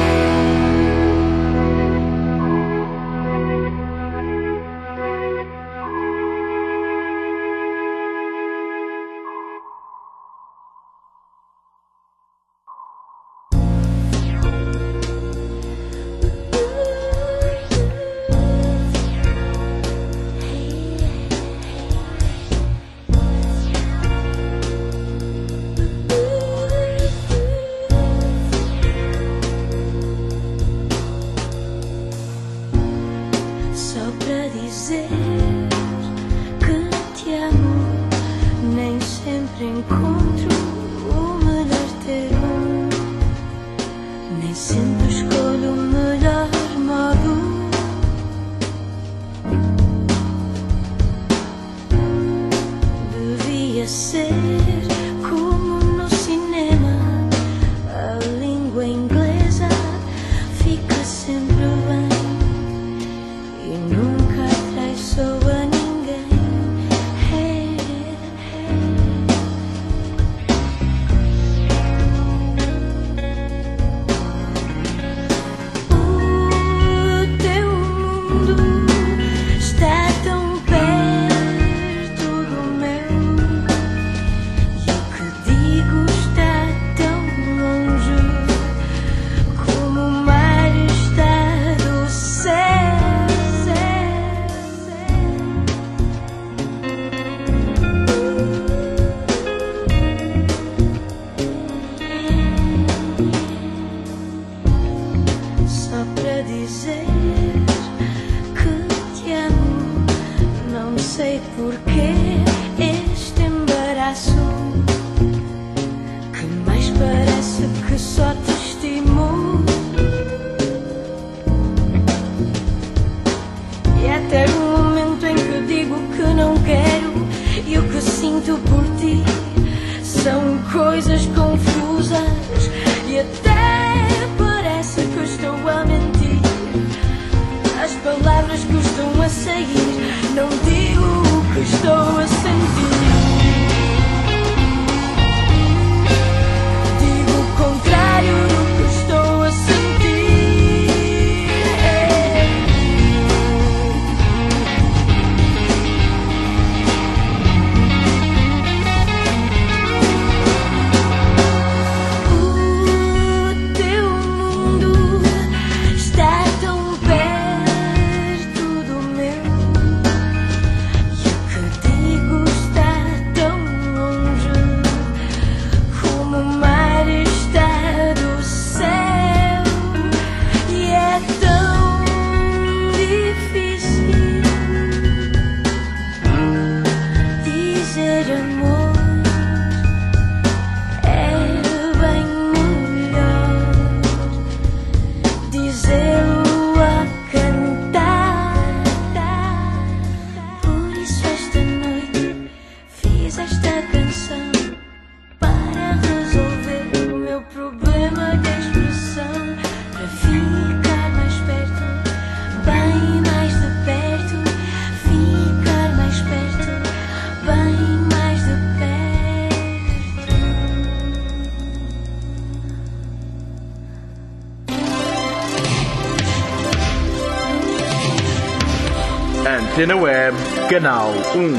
Antena Web, Canal um.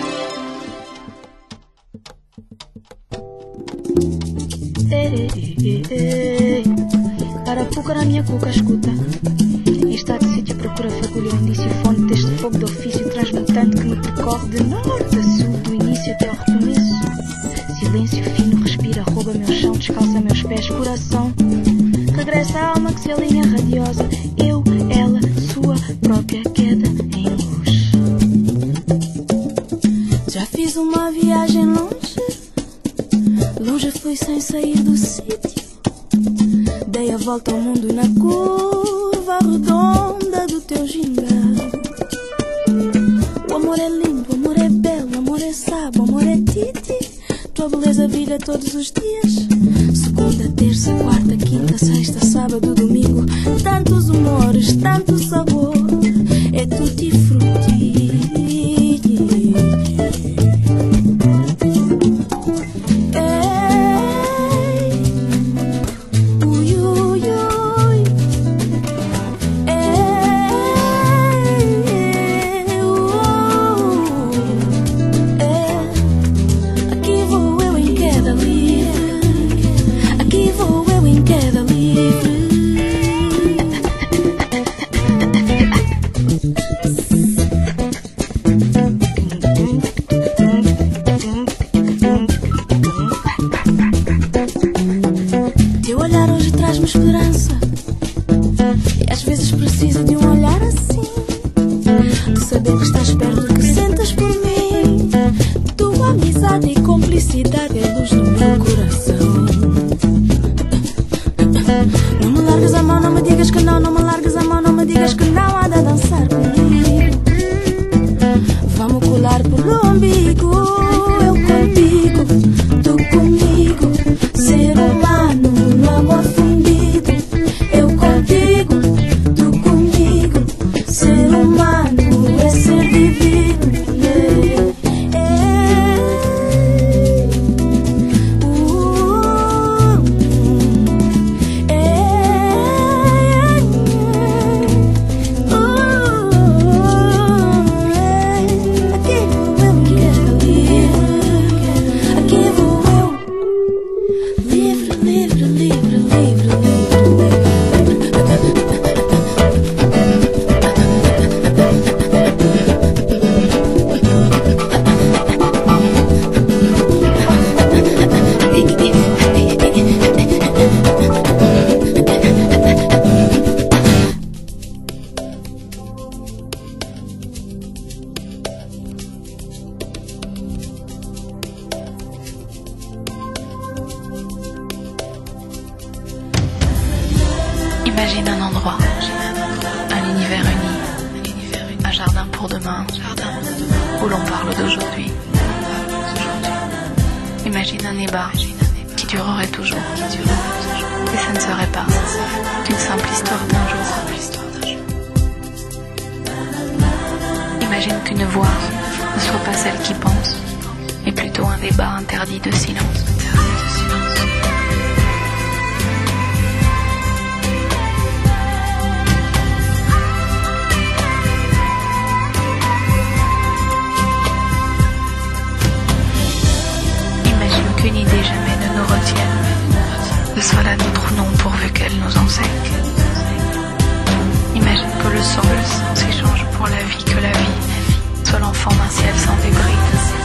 Para a cuca na minha cuca, escuta. Está de sítio procura fagulha, indício, fonte deste fogo de ofício transmutante que me percorre de norte a sul, do início até ao recomeço. Silêncio fino, respira, rouba meu chão, descalça meus pés, coração. Regressa a alma que se alinha radiosa, eu, ela, sua própria queda em luz. Já fiz uma viagem longe, longe fui sem sair do sítio. Dei a volta ao mundo na curva redonda do teu gingado. O amor é lindo, o amor é belo, o amor é sábio, o amor é titi. Tua beleza brilha todos os dias. Segunda, terça, quarta, quinta, sexta, sábado, domingo. Tantos humores, tanto sabor. É tutti frutti. cumplicidade é luz no meu coração. Não me largues a mão, não me digas que não. Não me largues a mão, não me digas que não. Há de dançar comigo. Vamos colar pelo umbigo. Eu contigo, tu comigo. Ser humano no amor fundido. Eu contigo, tu comigo. Ser humano é ser divino. É, é, uh, é, uh, aqui vou eu, aqui vou eu, livre, livre, livre, livre, livre. Imagine un endroit, un univers uni, un jardin pour demain, où l'on parle d'aujourd'hui. Imagine un débat qui durerait toujours, et ça ne serait pas qu'une simple histoire d'un jour. Imagine qu'une voix ne soit pas celle qui pense, mais plutôt un débat interdit de silence. Imagine qu'une idée jamais ne nous retienne, que soit la nôtre ou non pourvu qu'elle nous enseigne. Imagine que le sang s'échange pour la vie, que la vie soit l'enfant d'un ciel sans débris.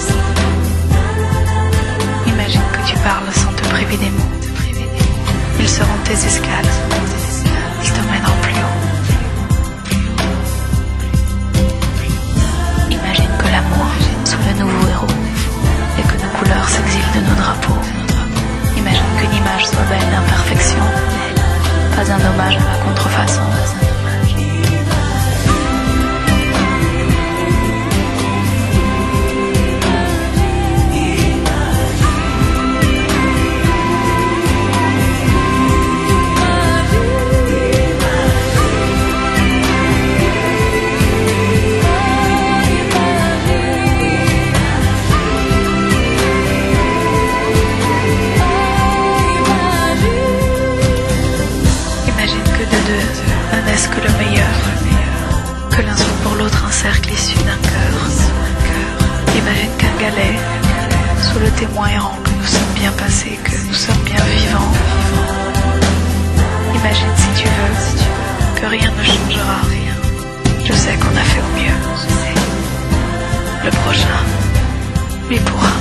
Imagine que tu parles sans te priver des mots. Ils seront tes escales, ils te mèneront plus haut. Imagine que l'amour soit le nouveau héros et que nos couleurs s'exilent de nos drapeaux. Imagine qu'une image soit belle d'imperfection, pas un hommage à la contrefaçon. Que le meilleur, que l'un soit pour l'autre un cercle issu d'un cœur. Imagine qu'un galet soit le témoin errant que nous sommes bien passés, que nous sommes bien vivants. Imagine si tu veux que rien ne changera. Je sais qu'on a fait au mieux. Le prochain, lui pourra.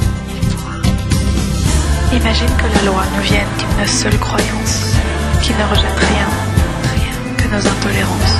Imagine que la loi ne vienne d'une seule croyance, qui ne rejette rien. Que nos intolérances.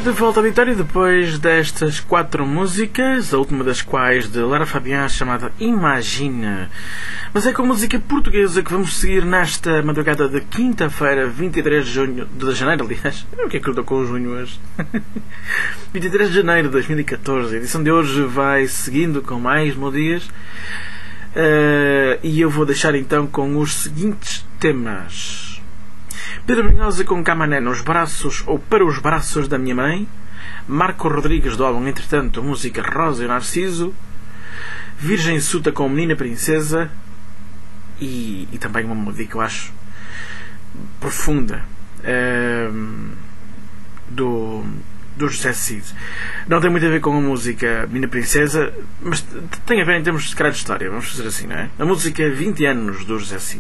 De volta ao auditório depois destas quatro músicas, a última das quais de Lara Fabian, chamada Imagina. Mas é com a música portuguesa que vamos seguir nesta madrugada de quinta-feira, vinte e três de junho, de janeiro, aliás. O que é que eu estou com o junho hoje? vinte e três de janeiro de dois mil e catorze. A edição de hoje vai seguindo com mais melodias. Uh, e eu vou deixar então com os seguintes temas. Pedro Brunhosa com Camané nos braços ou para os braços da minha mãe. Marco Rodrigues do álbum Entretanto, música Rosa e Narciso. Virgem Suta com Menina Princesa. E, e também uma melodia que eu acho profunda, um, do, do José Cid. Não tem muito a ver com a música Menina Princesa, mas tem a ver em termos de cara de história, vamos fazer assim, não é? A música vinte anos do José Cid.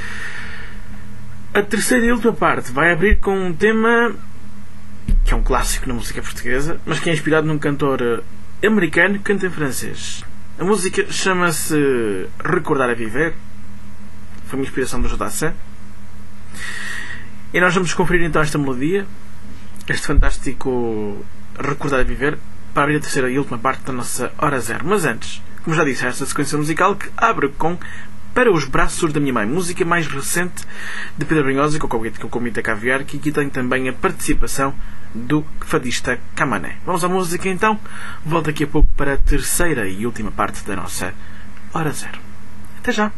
A terceira e última parte vai abrir com um tema que é um clássico na música portuguesa, mas que é inspirado num cantor americano que canta em francês. A música chama-se Recordar a Viver. Foi uma inspiração do Jodassin. E nós vamos conferir então esta melodia, este fantástico Recordar a Viver, para abrir a terceira e última parte da nossa Hora Zero. Mas antes, como já disse, esta sequência musical que abre com Para os Braços da Minha Mãe, música mais recente de Pedro Brunhosa, com o Comité Caviar, que aqui tem também a participação do fadista Camané. Vamos à música então. Volto daqui a pouco para a terceira e última parte da nossa Hora Zero. Até já!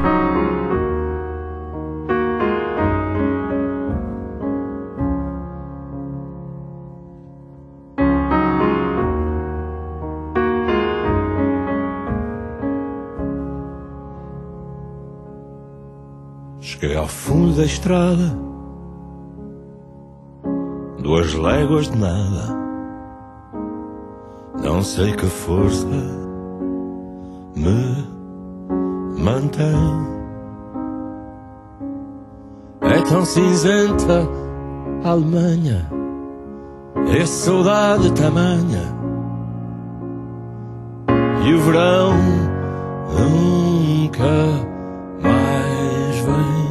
Cheguei ao fundo da estrada, duas léguas de nada. Não sei que força me mantém. É tão cinzenta a Alemanha, é saudade tamanha, e o verão nunca mais vem.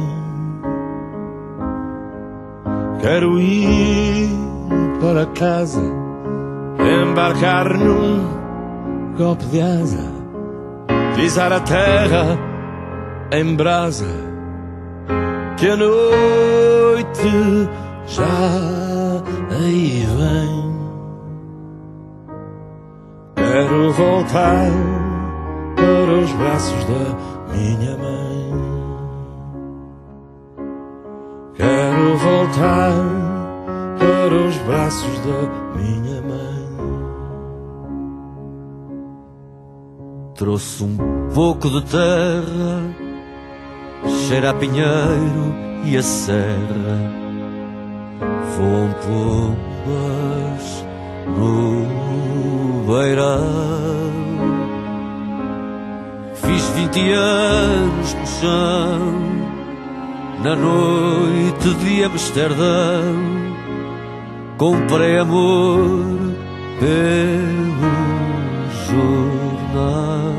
Quero ir para casa, embarcar num golpe de asa, pisar a terra em brasa, que a noite já aí vem. Quero voltar para os braços da minha mãe. Quero voltar para os braços da minha mãe. Trouxe um pouco de terra, cheira a pinheiro e a serra. Voam pombas no beirão. Fiz vinte anos no chão, na noite de Amsterdão. Comprei amor pelo jornal.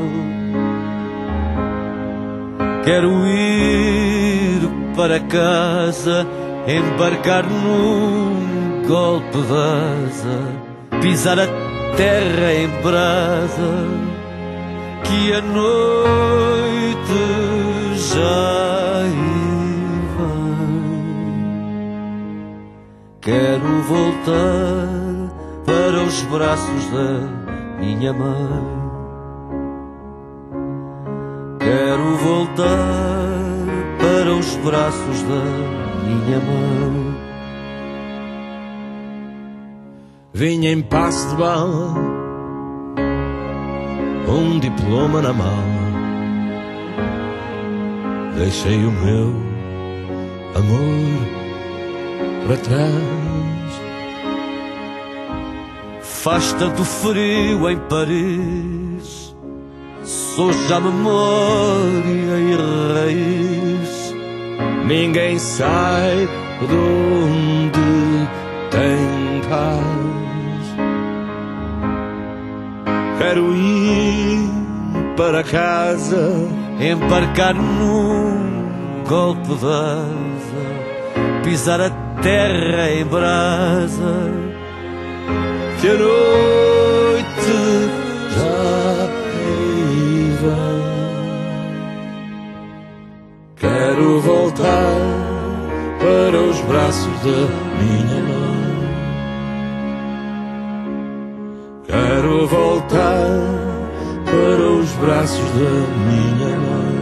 Quero ir para casa, embarcar num golpe de asa, pisar a terra em brasa, que a noite já vem. Quero voltar para os braços da minha mãe. Quero voltar para os braços da minha mãe. Vinha em passo de bala, um diploma na mala. Deixei o meu amor para trás. Faz tanto frio em Paris, sou já memória e raiz. Ninguém sai de onde tem paz. Quero ir para casa, embarcar num golpe de asa, pisar a terra em brasa, que a noite já aí vem. Quero voltar para os braços da minha mãe. Quero voltar para os braços da minha mãe.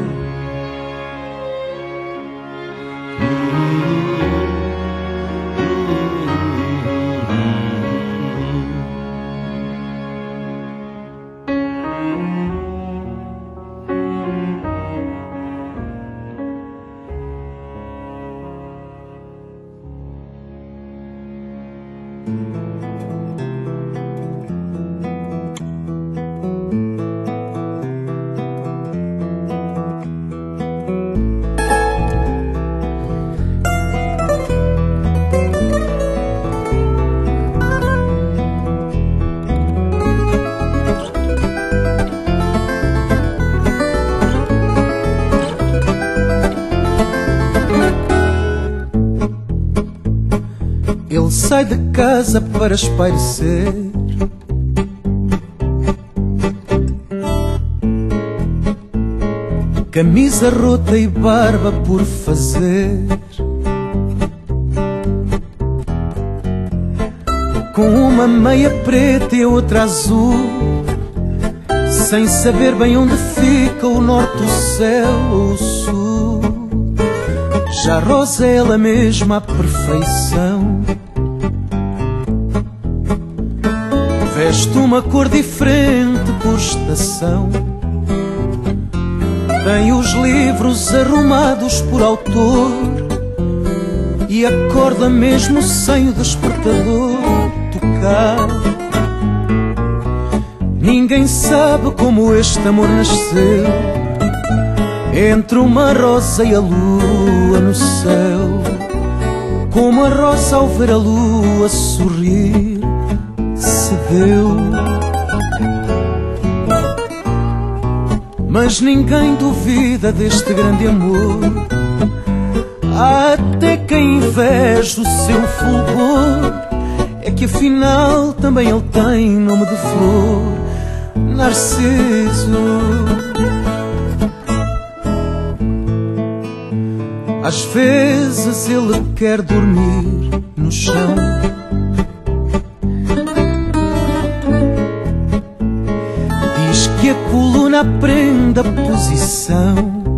Ele sai de casa para espairecer, camisa rota e barba por fazer, com uma meia preta e outra azul, sem saber bem onde fica o norte, o céu ou o sul. Já rosa é ela mesma à perfeição, veste uma cor diferente por estação, tem os livros arrumados por autor e acorda mesmo sem o despertador tocar. Ninguém sabe como este amor nasceu, entre uma rosa e a lua no céu, como a rosa ao ver a lua sorrir se deu. Mas ninguém duvida deste grande amor, há até quem inveja o seu fulgor. É que afinal também ele tem nome de flor, Narciso. Às vezes ele quer dormir no chão, diz que a coluna aprende a posição.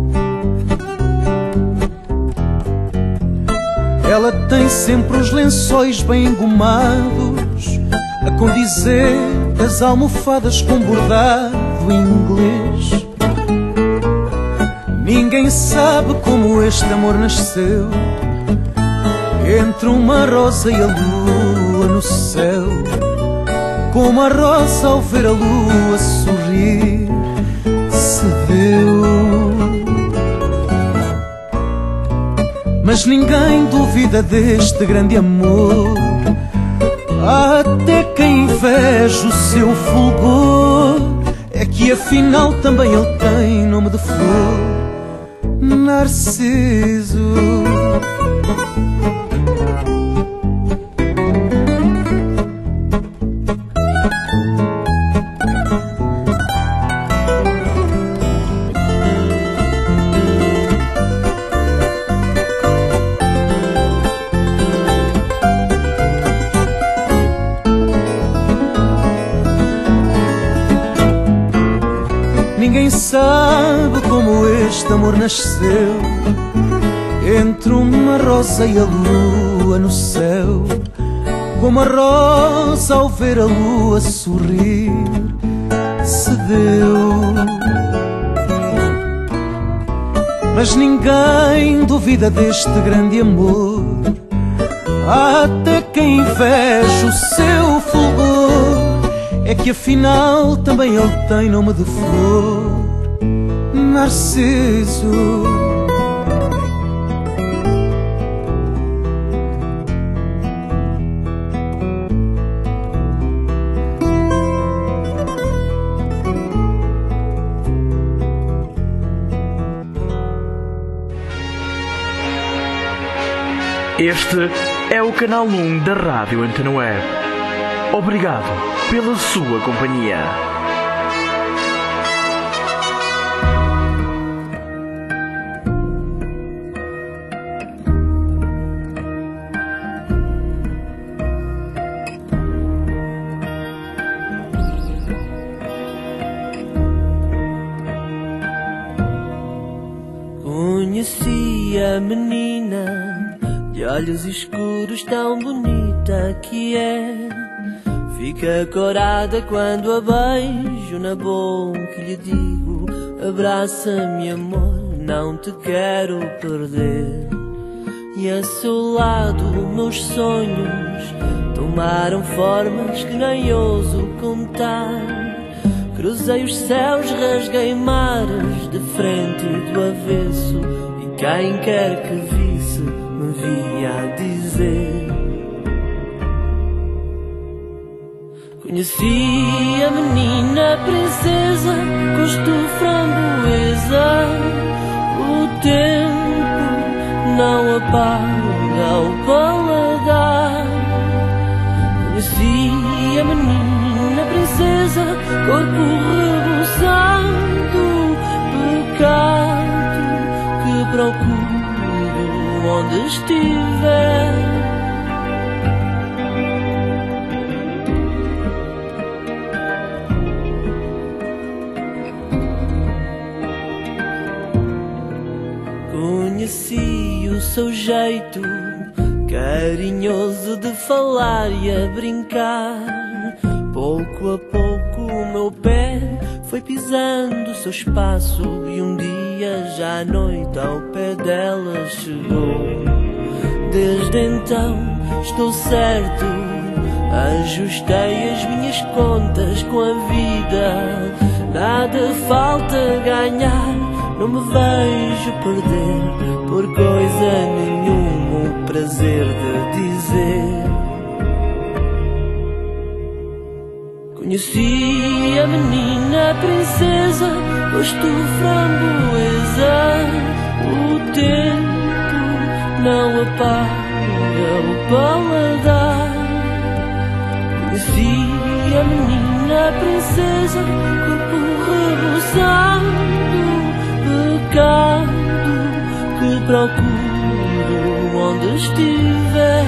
Ela tem sempre os lençóis bem engomados, a condizer as almofadas com bordado em inglês. Ninguém sabe como este amor nasceu, entre uma rosa e a lua no céu, como a rosa ao ver a lua sorrir se deu. Mas ninguém duvida deste grande amor, há até quem inveja o seu fulgor. É que afinal também ele tem nome de flor, Narciso. Ninguém sabe como este amor nasceu, entre uma rosa e a lua no céu, como a rosa ao ver a lua sorrir se deu. Mas ninguém duvida deste grande amor, há até quem inveja o seu fulgor. É que afinal também ele tem nome de flor, Narciso. Este é o canal um da Rádio Antena Web. Obrigado pela sua companhia. Conheci a menina de olhos escuros, tão bonita que é. Fica corada quando a beijo na boca e lhe digo: abraça-me, amor, não te quero perder. E a seu lado meus sonhos tomaram formas que nem ouso contar. Cruzei os céus, rasguei mares de frente e do avesso, e quem quer que visse me via a dizer: conheci a menina princesa, gosto framboesa. O tempo não apaga o paladar. Conheci a menina princesa, corpo rebosado, pecado que procuro onde estiver. Conheci o seu jeito carinhoso de falar e a brincar. Pouco a pouco o meu pé foi pisando o seu espaço, e um dia já à noite ao pé dela chegou. Desde então estou certo, ajustei as minhas contas com a vida. Nada falta ganhar, não me vejo perder por coisa nenhuma o prazer de dizer: conheci a menina princesa, gosto framboesa. O tempo não apaga o paladar. Conheci a menina princesa, corpo rebosado, pecado que procuro onde estiver.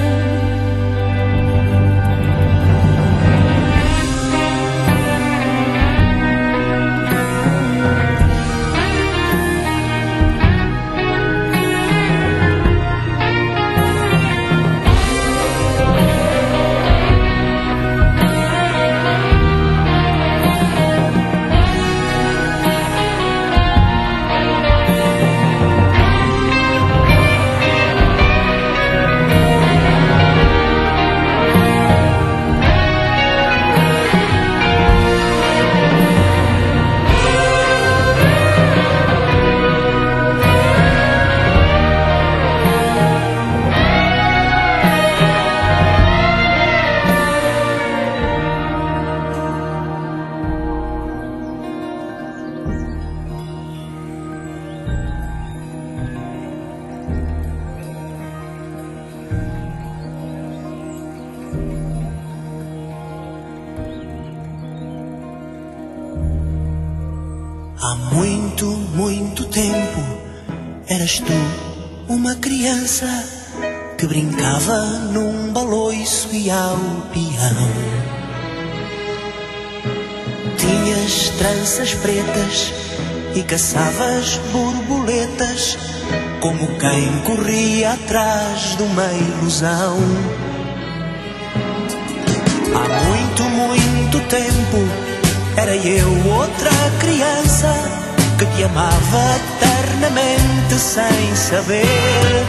Há muito, muito tempo eras tu uma criança que brincava num baloiço e ao peão. Tinhas tranças pretas e caçavas borboletas como quem corria atrás de uma ilusão. Há muito, muito tempo era eu outra criança que te amava eternamente sem saber.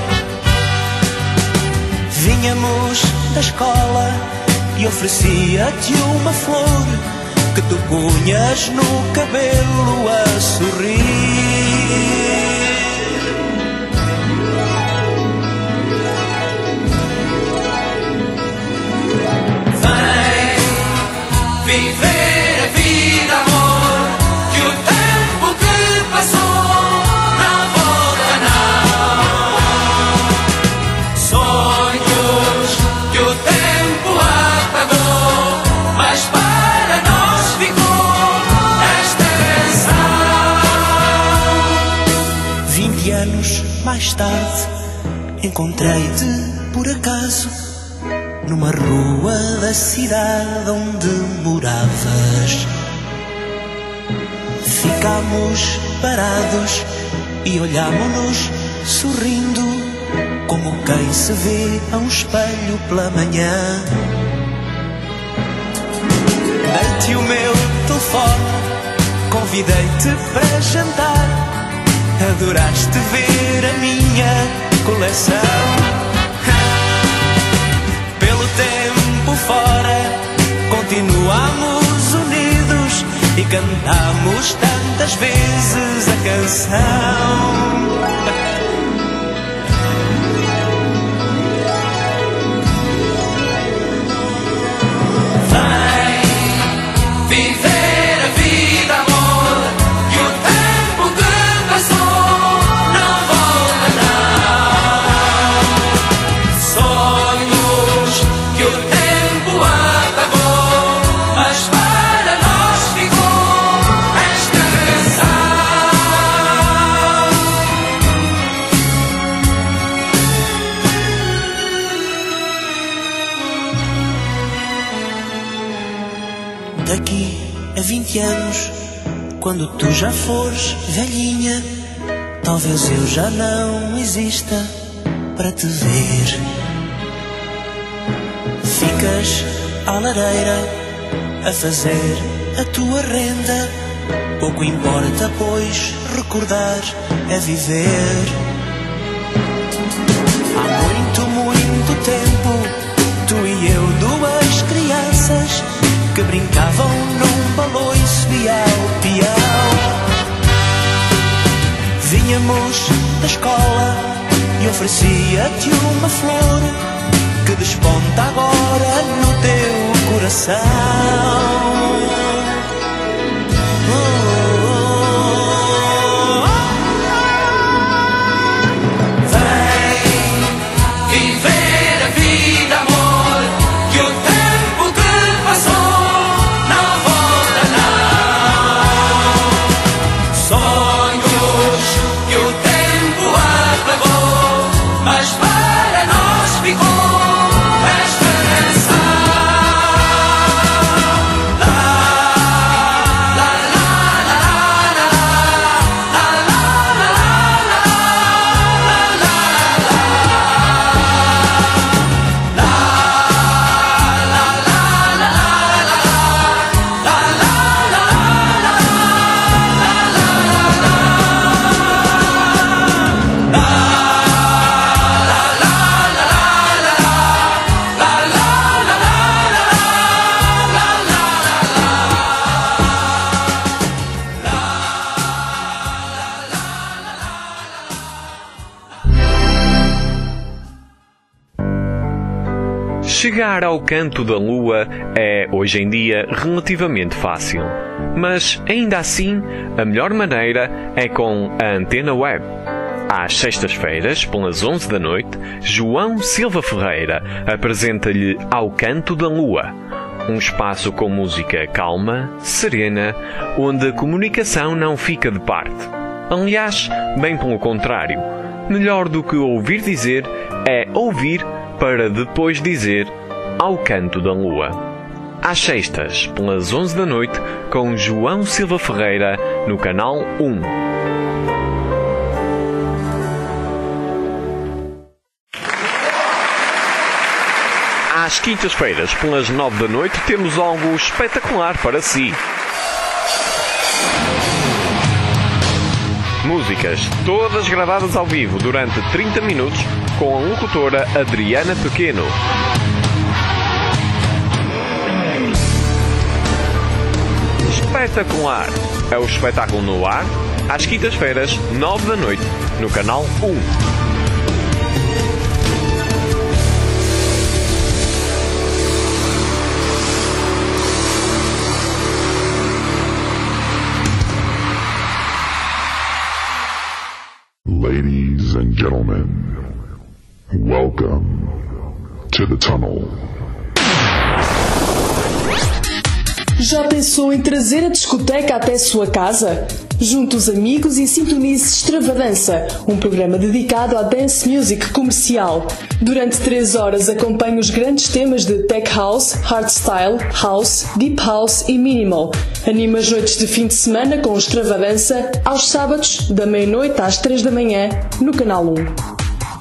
Vínhamos da escola e oferecia-te uma flor que tu punhas no cabelo a sorrir. Vem viver a vida, amor, que o tempo que passou não volta, não. Sonhos que o tempo apagou mais tarde encontrei-te por acaso numa rua da cidade onde moravas. Ficámos parados e olhámo-nos sorrindo, como quem se vê a um espelho pela manhã. Dei-te o meu telefone, convidei-te para jantar. Adoraste ver a minha coleção. Pelo tempo fora, continuamos unidos e cantamos tantas vezes a canção. Daqui a vinte anos, quando tu já fores velhinha, talvez eu já não exista para te ver. Ficas à lareira a fazer a tua renda, pouco importa, pois recordar é viver. Há muito, muito tempo, tu e eu, duas crianças que brincavam num baloiço e ao peão. Vinhamos da escola e oferecia-te uma flor que desponta agora no teu coração. Chegar ao canto da lua é, hoje em dia, relativamente fácil. Mas, ainda assim, a melhor maneira é com a Antena Web. Às sextas-feiras, pelas onze da noite, João Silva Ferreira apresenta-lhe Ao Canto da Lua, um espaço com música calma, serena, onde a comunicação não fica de parte. Aliás, bem pelo contrário, melhor do que ouvir dizer é ouvir para depois dizer Ao Canto da Lua. Às sextas, pelas onze da noite, com João Silva Ferreira, no canal um. Às quintas-feiras, pelas nove da noite, temos algo espetacular para si. Músicas, todas gravadas ao vivo durante trinta minutos, com a locutora Adriana Pequeno. Espetacular! É o espetáculo no ar, às quintas-feiras, nove da noite, no canal um. Ladies and gentlemen, welcome to the tunnel. Já pensou em trazer a discoteca até sua casa? Junte os amigos e sintonize Extravadança, um programa dedicado à dance music comercial. Durante três horas acompanhe os grandes temas de Tech House, Hardstyle, House, Deep House e Minimal. Anima as noites de fim de semana com Extravadança, aos sábados, da meia-noite às três da manhã, no Canal um.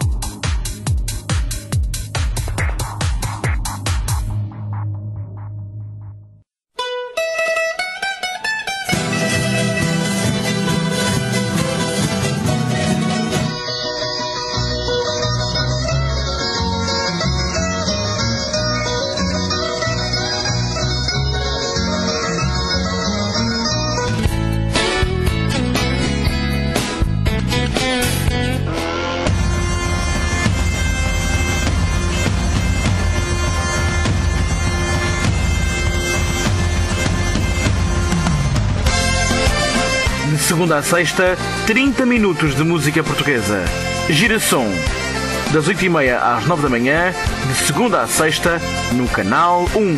Segunda a sexta, trinta minutos de música portuguesa. Giração, das oito e meia às nove da manhã, de segunda a sexta, no Canal um.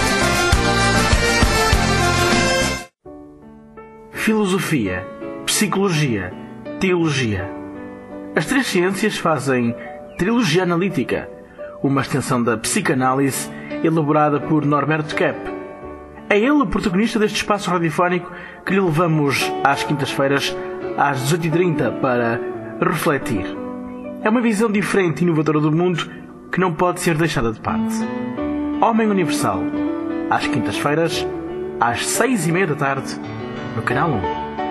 Filosofia, psicologia, teologia. As três ciências fazem trilogia analítica, uma extensão da psicanálise elaborada por Norbert Kepp. É ele o protagonista deste espaço radiofónico que lhe levamos às quintas-feiras, às dezoito e trinta, para refletir. É uma visão diferente e inovadora do mundo que não pode ser deixada de parte. Homem Universal, às quintas-feiras, às seis e meia da tarde, no Canal um.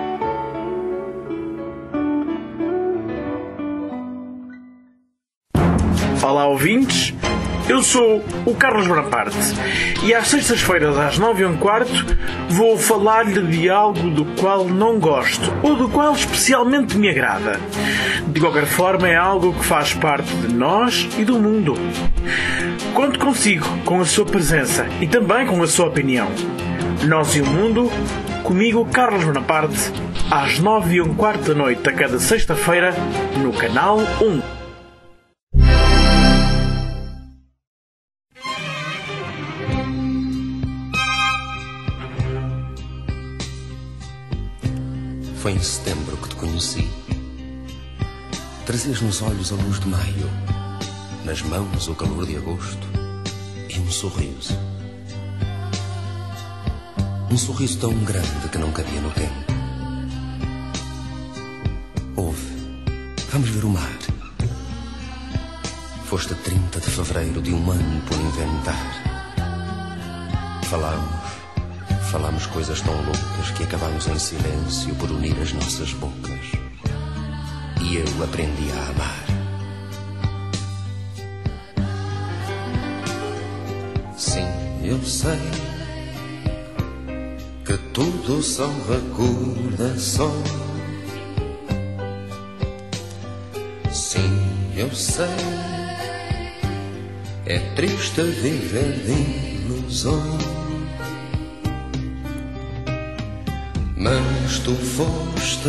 Olá, ouvintes. Eu sou o Carlos Bonaparte e às sextas-feiras às nove e um quarto vou falar-lhe de algo do qual não gosto ou do qual especialmente me agrada. De qualquer forma, é algo que faz parte de nós e do mundo. Conto consigo, com a sua presença e também com a sua opinião. Nós e o Mundo, comigo, Carlos Bonaparte, às nove e um quarto da noite a cada sexta-feira, no Canal um. Foi em setembro que te conheci. Trazias nos olhos a luz de maio, nas mãos o calor de agosto e um sorriso. Um sorriso tão grande que não cabia no tempo. Ouve, vamos ver o mar. Foste a trinta de fevereiro de um ano por inventar. Falámos Falámos coisas tão loucas que acabámos em silêncio por unir as nossas bocas. E eu aprendi a amar. Sim, eu sei que tudo são recordações. Sim, eu sei, é triste viver de ilusões. Mas tu foste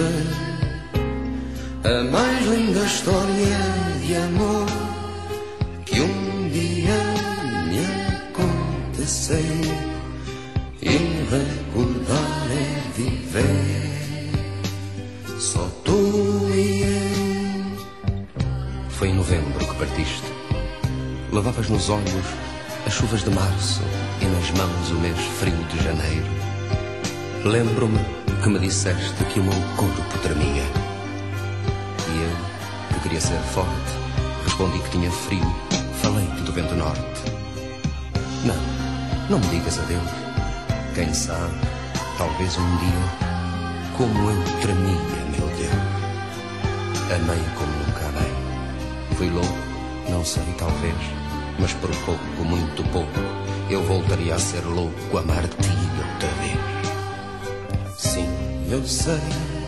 a mais linda história de amor que um dia me aconteceu. E recordar é viver, só tu e eu. Foi em novembro que partiste. Levavas nos olhos as chuvas de março e nas mãos o mês frio de janeiro. Lembro-me que me disseste que o meu corpo tremia. E eu, que queria ser forte, respondi que tinha frio. Falei-te do vento norte. Não, não me digas adeus. Quem sabe, talvez um dia, como eu tremia, meu Deus. Amei como nunca amei. Fui louco, não sei, talvez, mas por pouco, muito pouco, eu voltaria a ser louco, amar-te outra vez. Sim, eu sei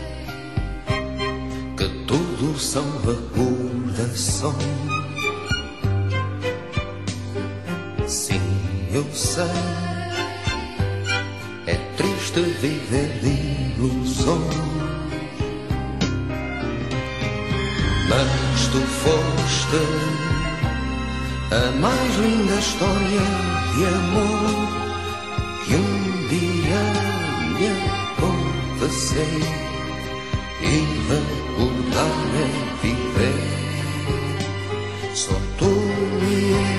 que tudo são recordações. Sim, eu sei, é triste viver de ilusões. Mas tu foste a mais linda história de amor que um dia me acontecer e recordar é viver. Só tu e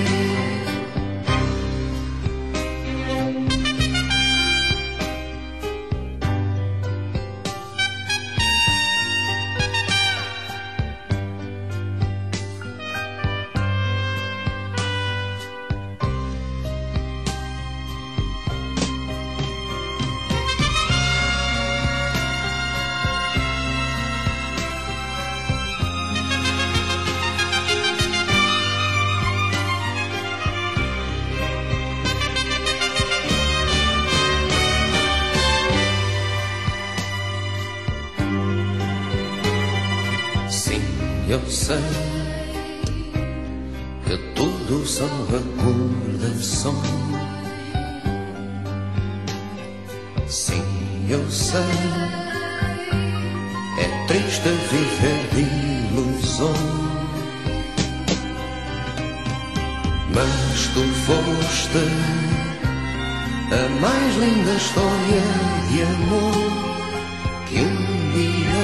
eu sei que tudo são recordações. Sim, eu sei, é triste viver de ilusões. Mas tu foste a mais linda história de amor que um dia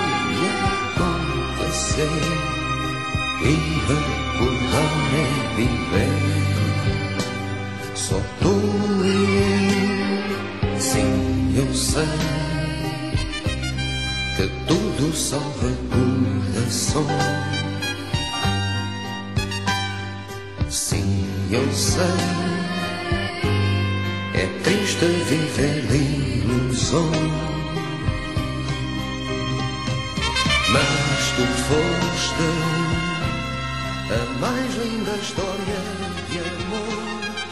e recordar é viver. Só tu e eu, sim, eu sei que tudo são recordações. Sim, eu sei, é triste viver de ilusões. Mas tu foste a mais linda história de amor.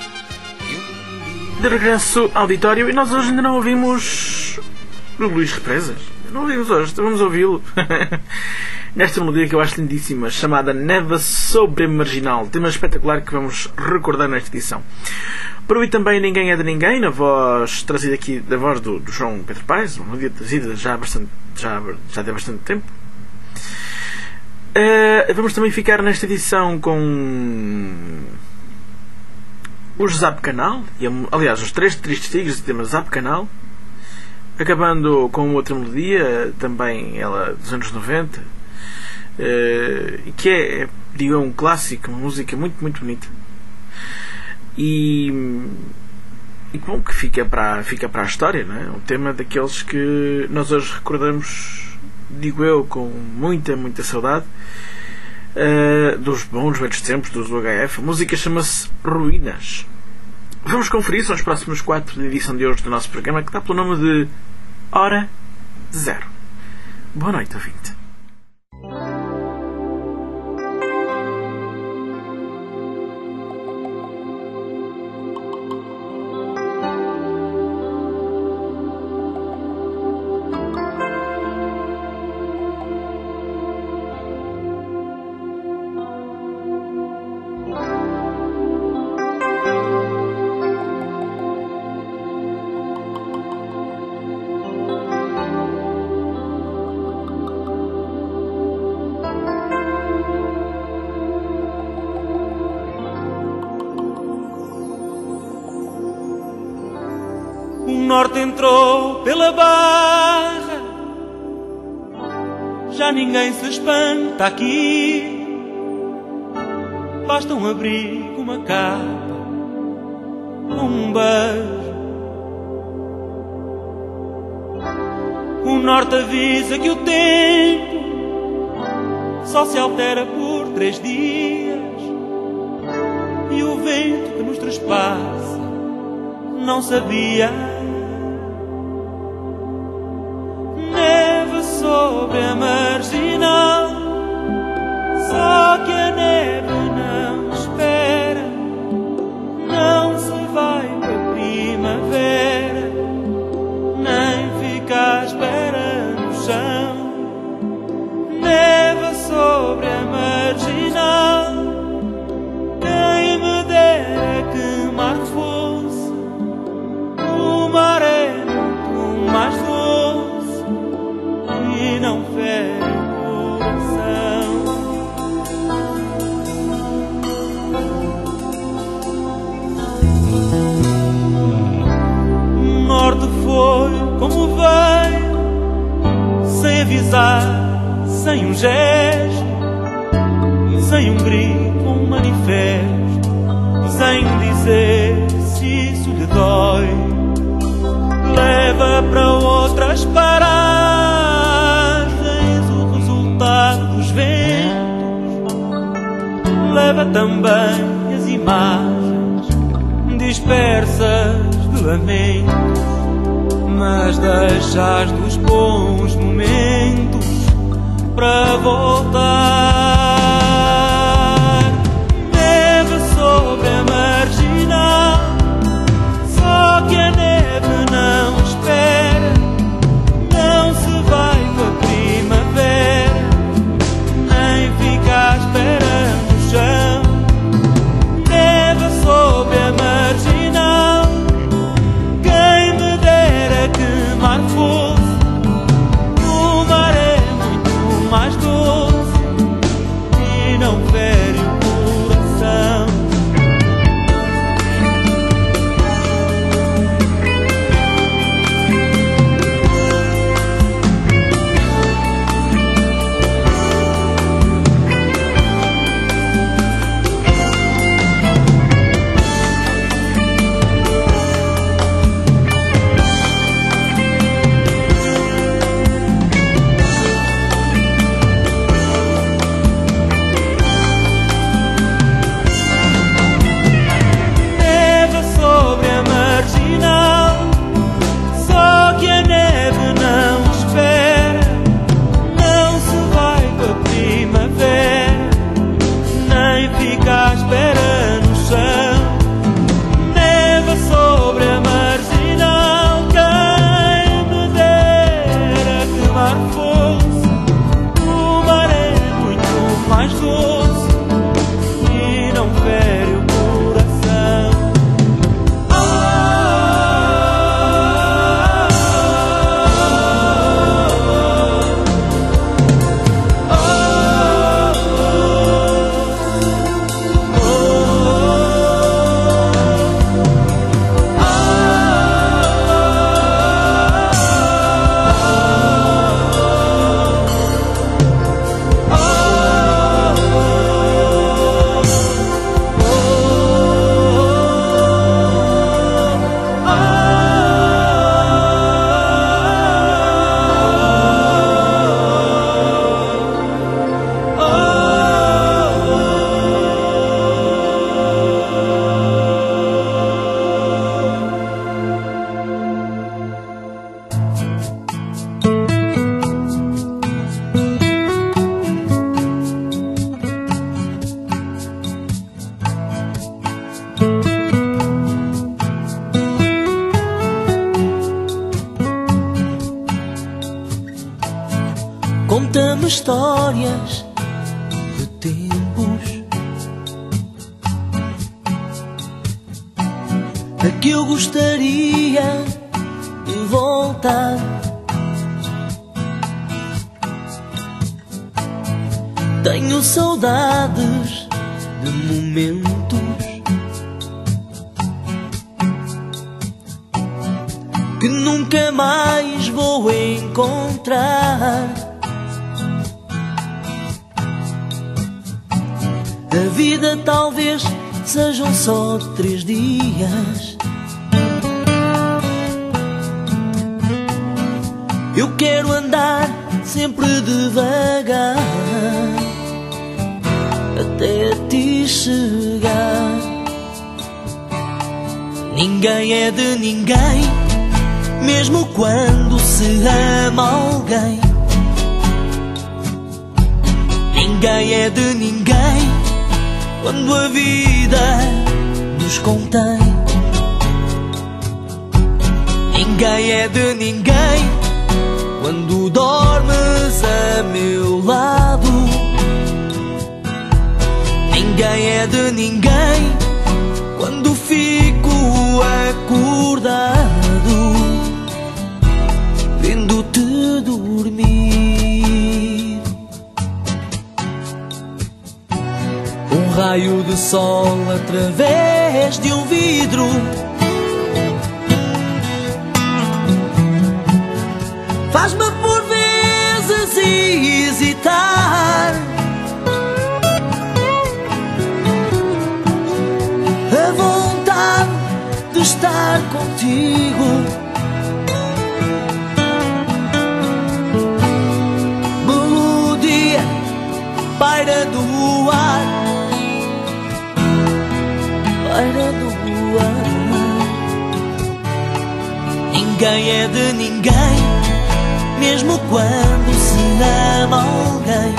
De regresso ao auditório, e nós hoje ainda não ouvimos o Luís Represas. Não ouvimos hoje, vamos ouvi-lo. Nesta melodia que eu acho lindíssima, chamada Neva sobre Marginal, tema espetacular que vamos recordar nesta edição. Por ouvir também Ninguém é de Ninguém, na voz trazida aqui da voz do, do João Pedro Paes, uma melodia trazida já há bastante, já, já há bastante tempo. Uh, vamos também ficar nesta edição com os Zap Canal, e, aliás, os três tristes tigres de tema Zap Canal, acabando com outra melodia, também ela dos anos noventa, uh, que é, digo, um clássico, uma música muito, muito bonita. E, e bom, que fica para, fica para a história, não é? Um tema daqueles que nós hoje recordamos, digo eu, com muita, muita saudade, uh, dos bons velhos tempos dos U H F. A música chama-se Ruínas. Vamos conferir, são os próximos quatro da edição de hoje do nosso programa, que está pelo nome de Hora Zero. Boa noite, ouvinte. O norte entrou pela barra, já ninguém se espanta aqui. Basta um abrigo, uma capa, um beijo. O norte avisa que o tempo só se altera por três dias, e o vento que nos trespassa não sabia. Neve sobre a marginal, só que a neve não espera, não se vai para primavera, nem fica à espera no chão. Neve sobre a marginal, quem me dera que mar fosse. O mar é muito mais doce e não fede. gesto, sem um grito, um manifesto, sem dizer se isso lhe dói. Leva para outras paragens o resultado dos ventos. Leva também as imagens dispersas de lamento, mas deixas dos bons momentos para voltar. Neve sobre a marginal, só que a neve não espera, não se vai com a primavera, nem fica à espera no chão. Neve sobre a marginal, quem me dera que mar fosse, o mar é muito mais doce e não fere o coração. Conta-me histórias de tempos a que eu gostaria de voltar. Tenho saudades de momentos que nunca mais vou encontrar. A vida talvez sejam só três dias. Eu quero andar sempre devagar até ti chegar. Ninguém é de ninguém, mesmo quando se ama alguém. Ninguém é de ninguém quando a vida nos contém. Ninguém é de ninguém quando dormes a meu lado. Ninguém é de ninguém quando fico acordado vendo-te dormir. Um raio de sol através de um vidro faz-me por vezes visitar. A vontade de estar contigo, melodia paira do ar, paira do ar. Ninguém é de ninguém, mesmo quando se ama alguém.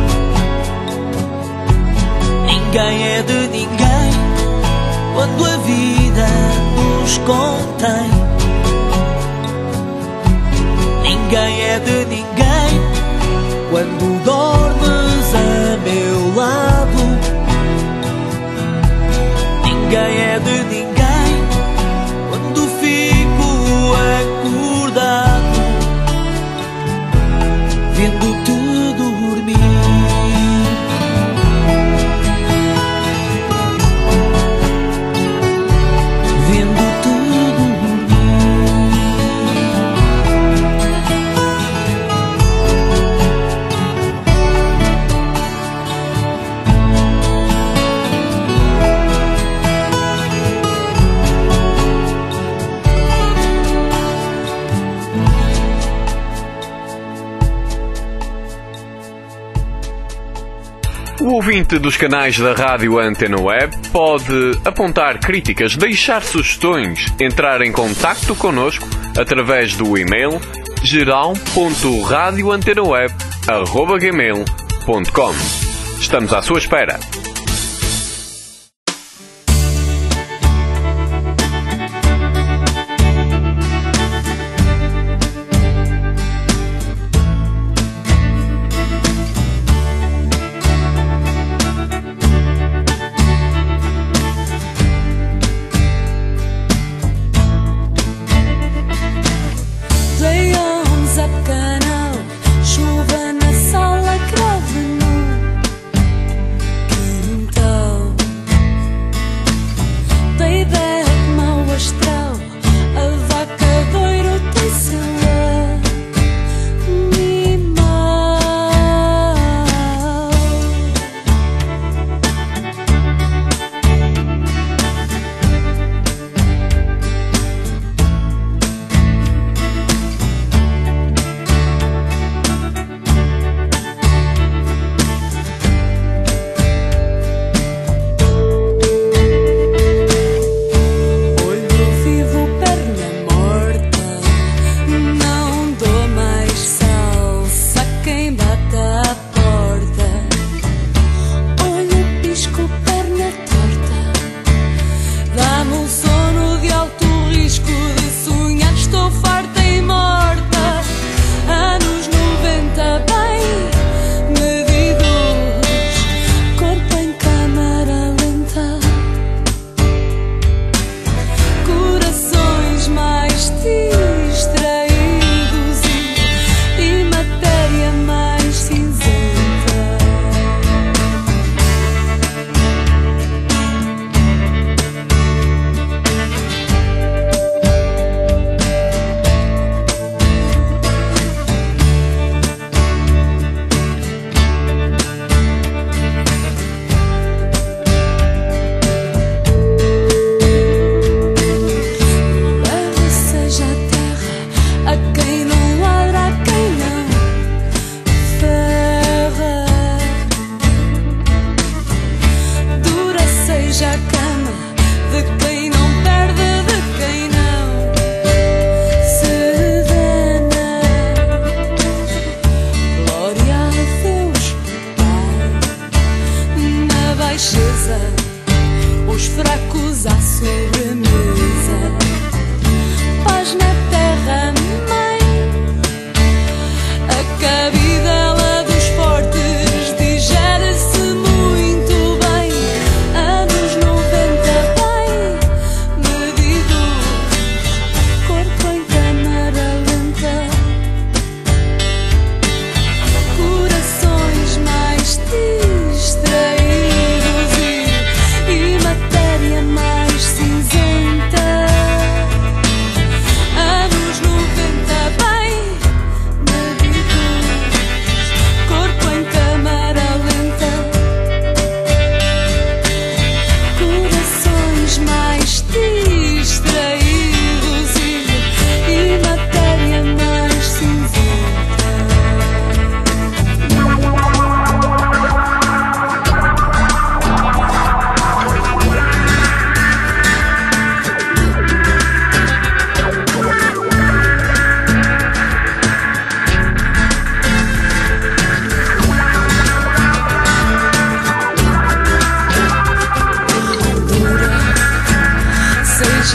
Ninguém é de ninguém quando a vida nos contém. Ninguém é de ninguém quando dormes a meu lado. Ninguém é de ninguém quando fico acordado vendo-te dormir. O ouvinte dos canais da Rádio Antena Web pode apontar críticas, deixar sugestões, entrar em contacto connosco através do e-mail geral ponto radio antena web arroba gmail ponto com. Estamos à sua espera. Chuva na sala, cravo no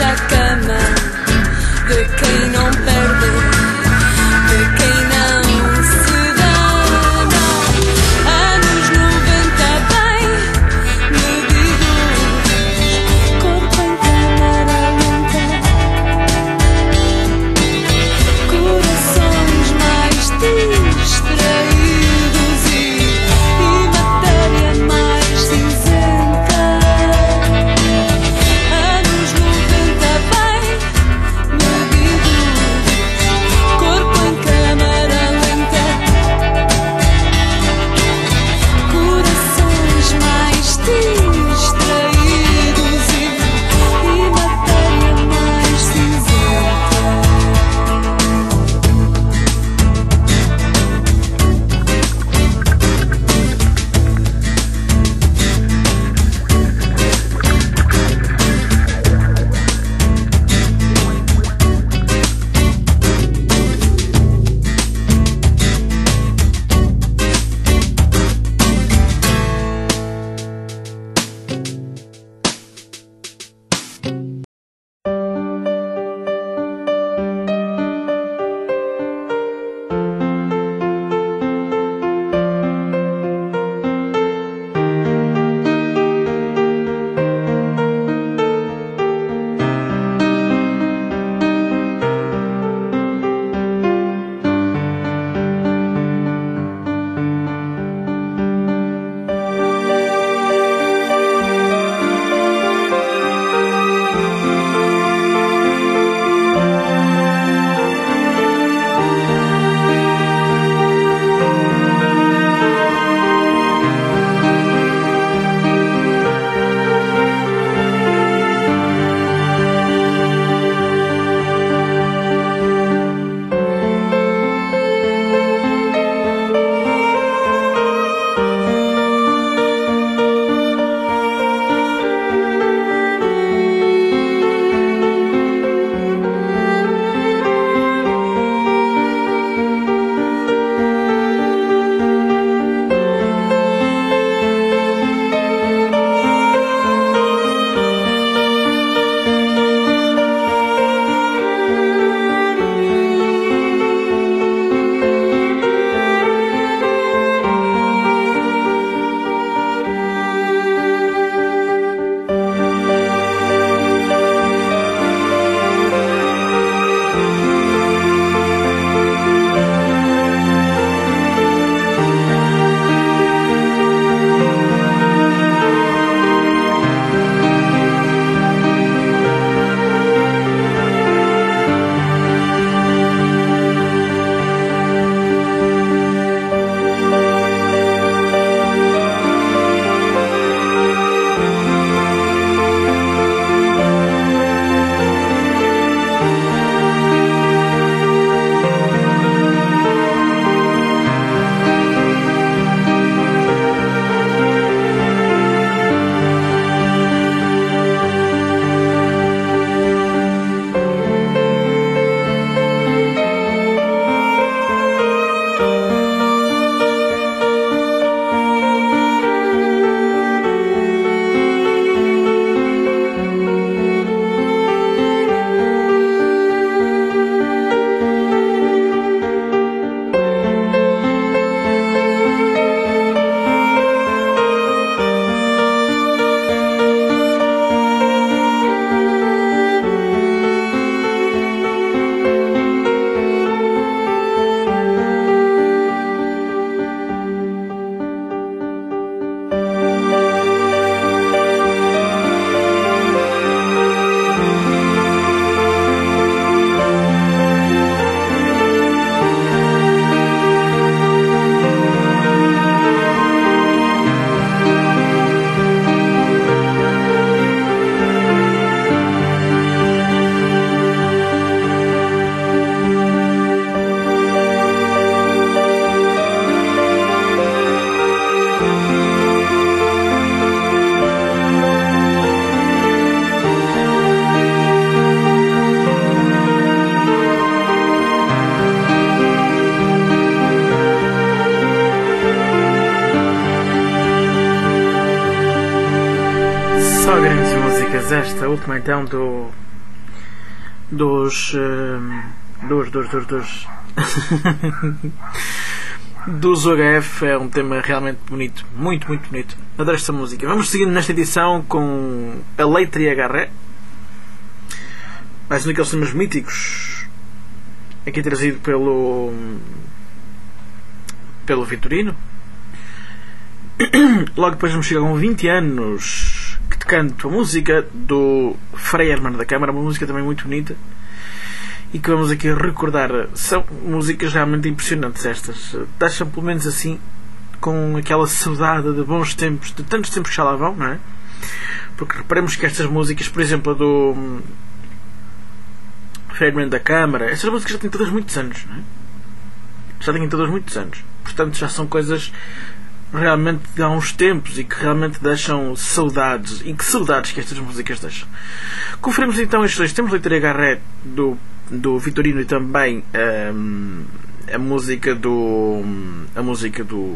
deixa a cama de quem não perde, de quem não se dá. Anos noventa bem medidos, corpo em câmara lenta, corações mais distraídos e, e matéria mais cinzenta. Anos noventa bem medidos, corpo em câmara lenta, corações mais distraídos e, e matéria mais cinzenta. Esta última então do dos uh, dos dos dos, dos. dos U H F. É um tema realmente bonito, muito, muito bonito. Adoro esta música. Vamos seguindo nesta edição com A Letra e a Garré, mais um daqueles temas míticos, aqui trazido pelo pelo Vitorino. Logo depois vamos chegar com vinte anos que te canto a música do Frei Hermano da Câmara, uma música também muito bonita e que vamos aqui recordar. São músicas realmente impressionantes estas, deixam pelo menos assim com aquela saudade de bons tempos, de tantos tempos que já lá vão, não é? Porque reparemos que estas músicas, por exemplo a do Frei Hermano da Câmara, estas músicas já têm todas muitos anos, não é? Já têm todas muitos anos, portanto já são coisas realmente há uns tempos e que realmente deixam saudades. E que saudades que estas músicas deixam. Conferimos então estes dois. Temos Letra e Garré do, do Vitorino e também um, a música do a música do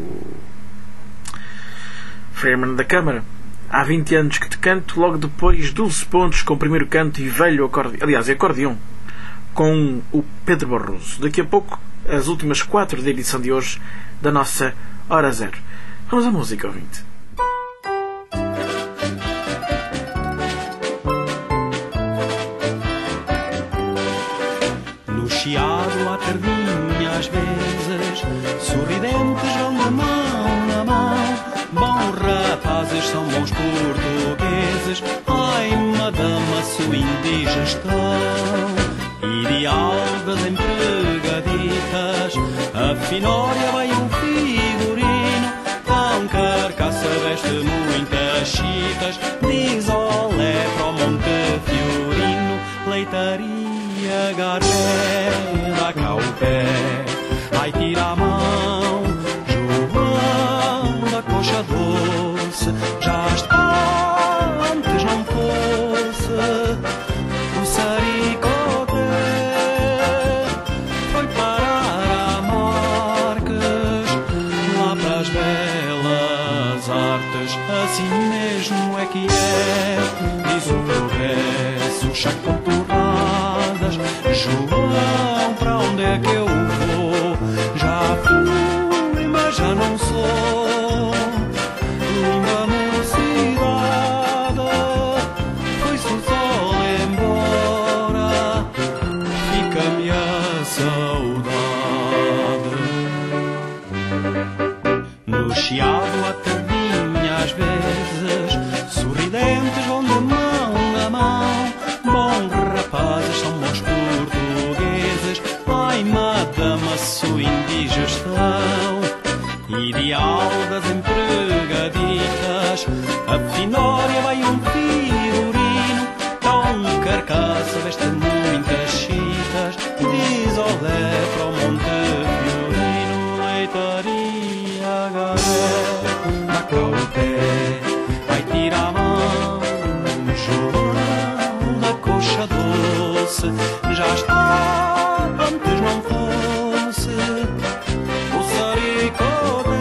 Frei Hermano da Câmara, Há vinte anos que te canto. Logo depois doze pontos com o primeiro canto e velho acordeão, aliás é acordeão, com o Pedro Barroso. Daqui a pouco as últimas quatro da edição de hoje da nossa Hora Zero. Vamos à música, ouvinte. No chiado à tardinha às vezes, sorridentes vão de mão na mão. Bons rapazes são bons portugueses. Ai, madama, sua indigestão. Ideal das empregaditas, a finória vai um figurino. Carcaça veste muitas chitas, diz olé para o Monte Fiorino. Leitaria, Garré, dá cá o pé, ai tira a mão, João da coxa doce, já está, antes não fosse, o Saricote foi parar a Marques, lá para as belas artes, assim mesmo é que é, diz o progresso, chá com torradas. João, para onde é que eu vou? Já fui, mas já não sou. Linda mocidade, foi-se o sol embora, fica-me a saudade. No chiado à tardinha às vezes, sorridentes vão de mão a mão. Bons rapazes são bons portugueses. Ai, madama, sua indigestão. Ideal das empregaditas, a finória vai um figurino. Tão carcaça veste muitas chitas, diz olé para o Monte Fiorino. Leitaria, Garré, dá cá o pé, vai tirar a mão, João da coxa doce, já está, antes não fosse, o Saricote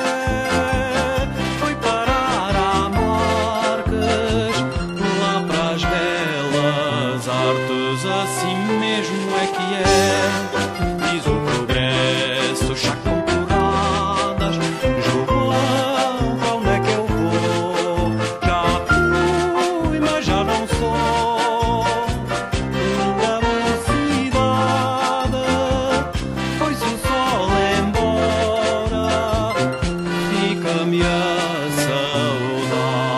foi parar a Marques, lá para as belas artes, assim mesmo é que é, diz o progresso, chá com torradas. João, para onde é que eu vou? Já fui, mas já não sou. Linda mocidade, foi-se o sol embora, fica-me a saudade.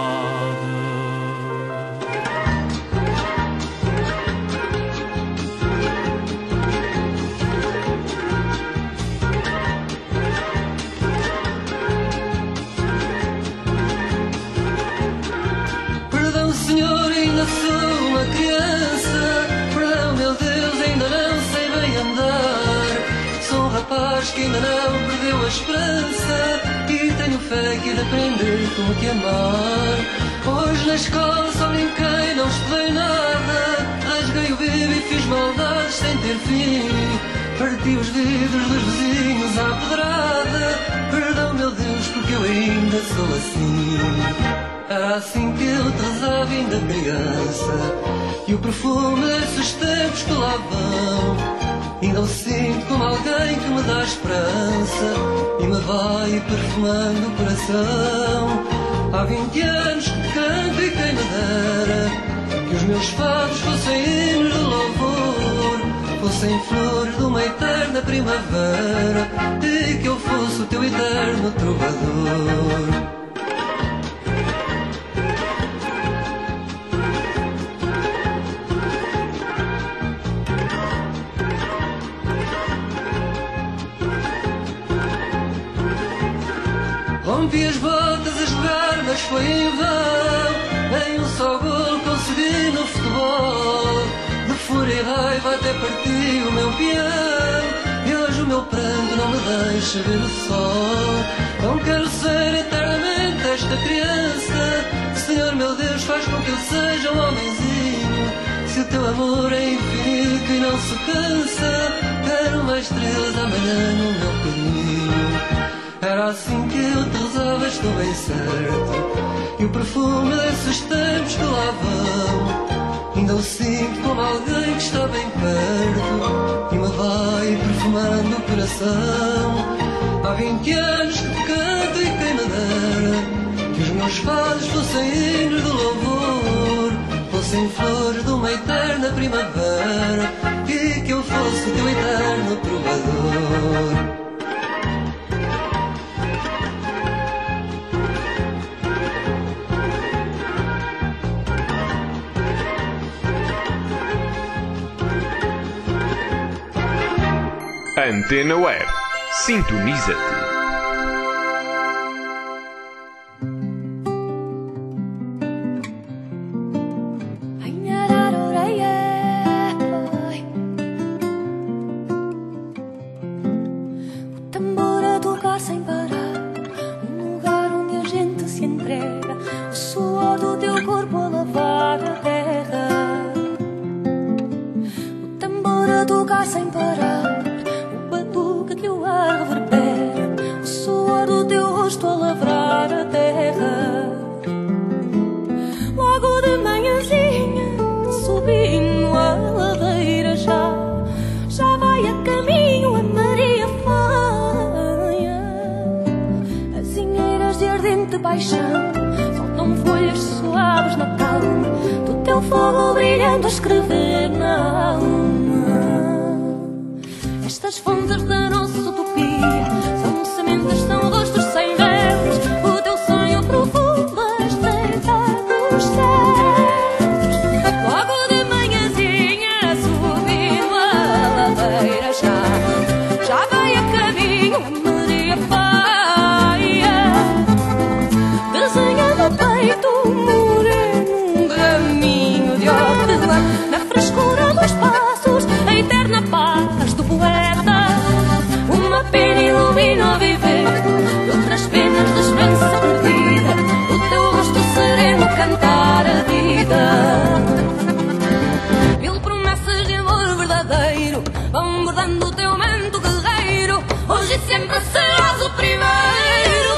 Perdão, senhor, ainda sou uma criança. Perdão, meu Deus, ainda não sei bem andar. Sou um rapaz que ainda não perdeu a esperança e tenho fé que hei de aprender como que amar. Hoje na escola só brinquei, não estudei nada. Rasguei o bico e fiz maldades sem ter fim. Parti os vidros dos vizinhos à pedrada. Perdão, meu Deus, porque eu ainda sou assim. Era assim que eu te rezava ainda criança. E o perfume desses tempos que lá vão ainda o sinto como alguém que me dá esperança e me vai perfumando o coração. Há vinte anos que canto e quem me dera que os meus fados fossem hinos de louvor, fossem flores de uma eterna primavera e que eu fosse o teu eterno trovador. Rompi as botas a jogar, mas foi em vão. Nem um só gol consegui no futebol. De fúria e raiva até parti o meu peão. E hoje o meu pranto não me deixa ver o sol. Não quero ser eternamente esta criança. Senhor meu Deus, faz com que eu seja um homenzinho. Se o teu amor é infinito e não se cansa, quero mais estrelas amanhã no meu caminho. Era assim que eu te rezava, estou bem certo. E o perfume desses tempos que lá vão ainda o sinto como alguém que está bem perto e me vai perfumando o coração. Há vinte anos que te canto e quem me dera que os meus fados fossem hinos de louvor, fossem flores de uma eterna primavera e que eu fosse o teu eterno trovador. Antena Web. Sintoniza-te. O tambor a tocar sem parar, um lugar onde a gente se entrega, o suor do teu corpo a lavar a terra. O tambor a tocar sem parar, que o ar reverbera, o suor do teu rosto a lavrar a terra. Logo de manhãzinha, subindo a ladeira já, já vai a caminho a Maria Faia. As inheiras de ardente paixão soltam folhas suaves na calma do teu fogo brilhando a escrever na alma. Estas fontes da nossa utopia são sementes, são rostos sem véus. O teu sonho profundo a estreitar dos céus. Logo de manhãzinha, subindo a ladeira já, já vai a caminho a Maria Faia. Desenha no peito moreno um caminho de hortelã, na frescura dos passos, a eterna paz do poeta. Uma pena ilumina o viver, outras penas de esperança perdida, o teu rosto sereno cantar a vida. Mil promessas de amor verdadeiro vão bordando o teu manto guerreiro. Hoje e sempre serás o primeiro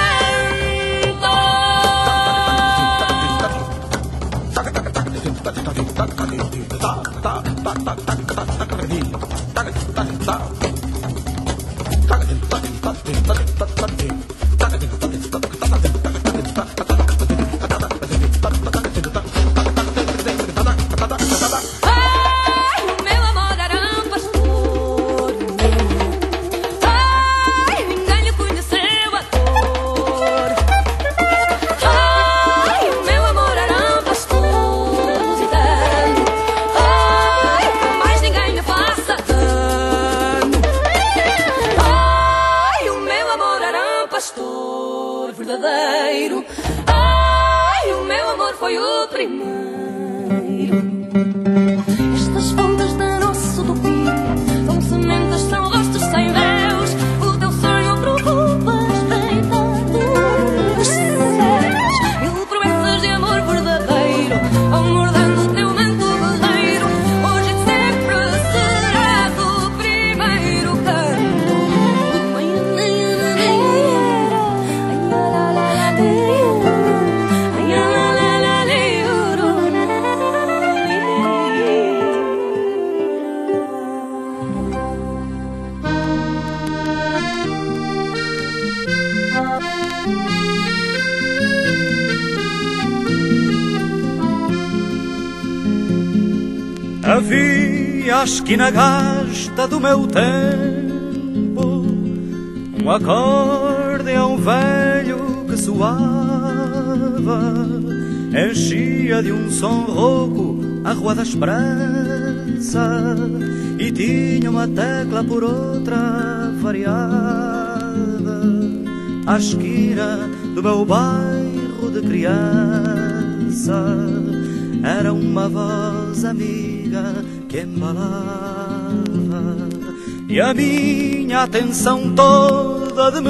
verdadeiro. Ai, o meu amor foi o primeiro. Estas fontes da nossa utopia são sementes, são rostos sem véus. O teu sonho profundo a estreitar dos céus. Mil promessas de amor verdadeiro vão mordendo o teu manto guerreiro. Hoje e sempre serás o primeiro canto. Ai, Havia a esquina gasta do meu tempo um acordeão velho que soava, enchia de um som rouco a Rua da Esperança e tinha uma tecla por outra variada. À esquina do meu bairro de criança era uma voz amiga que embalava, e a minha atenção toda de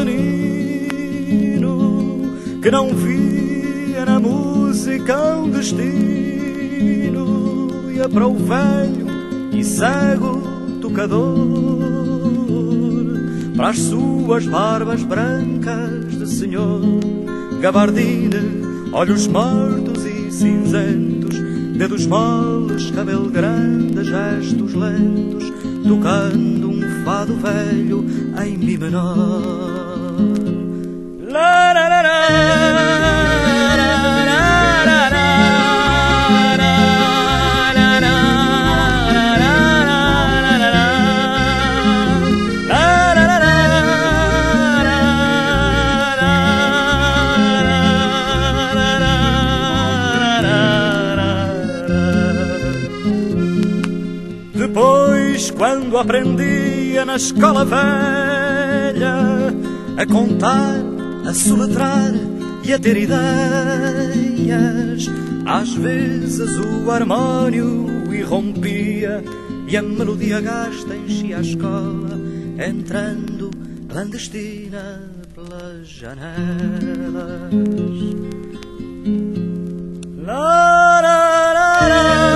menino que não via na música um destino, ia para o velho e cego tocador, para as suas barbas brancas de senhor, gabardine, olhos mortos e cinzentos, dedos moles, cabelo grande, gestos lentos, tocando um fado velho em mi menor. La, la, la, la, quando aprendia na escola velha a contar, a soletrar e a ter ideias, às vezes o harmónio irrompia e a melodia gasta enchia a escola, entrando clandestina pelas janelas. La, la, la, la.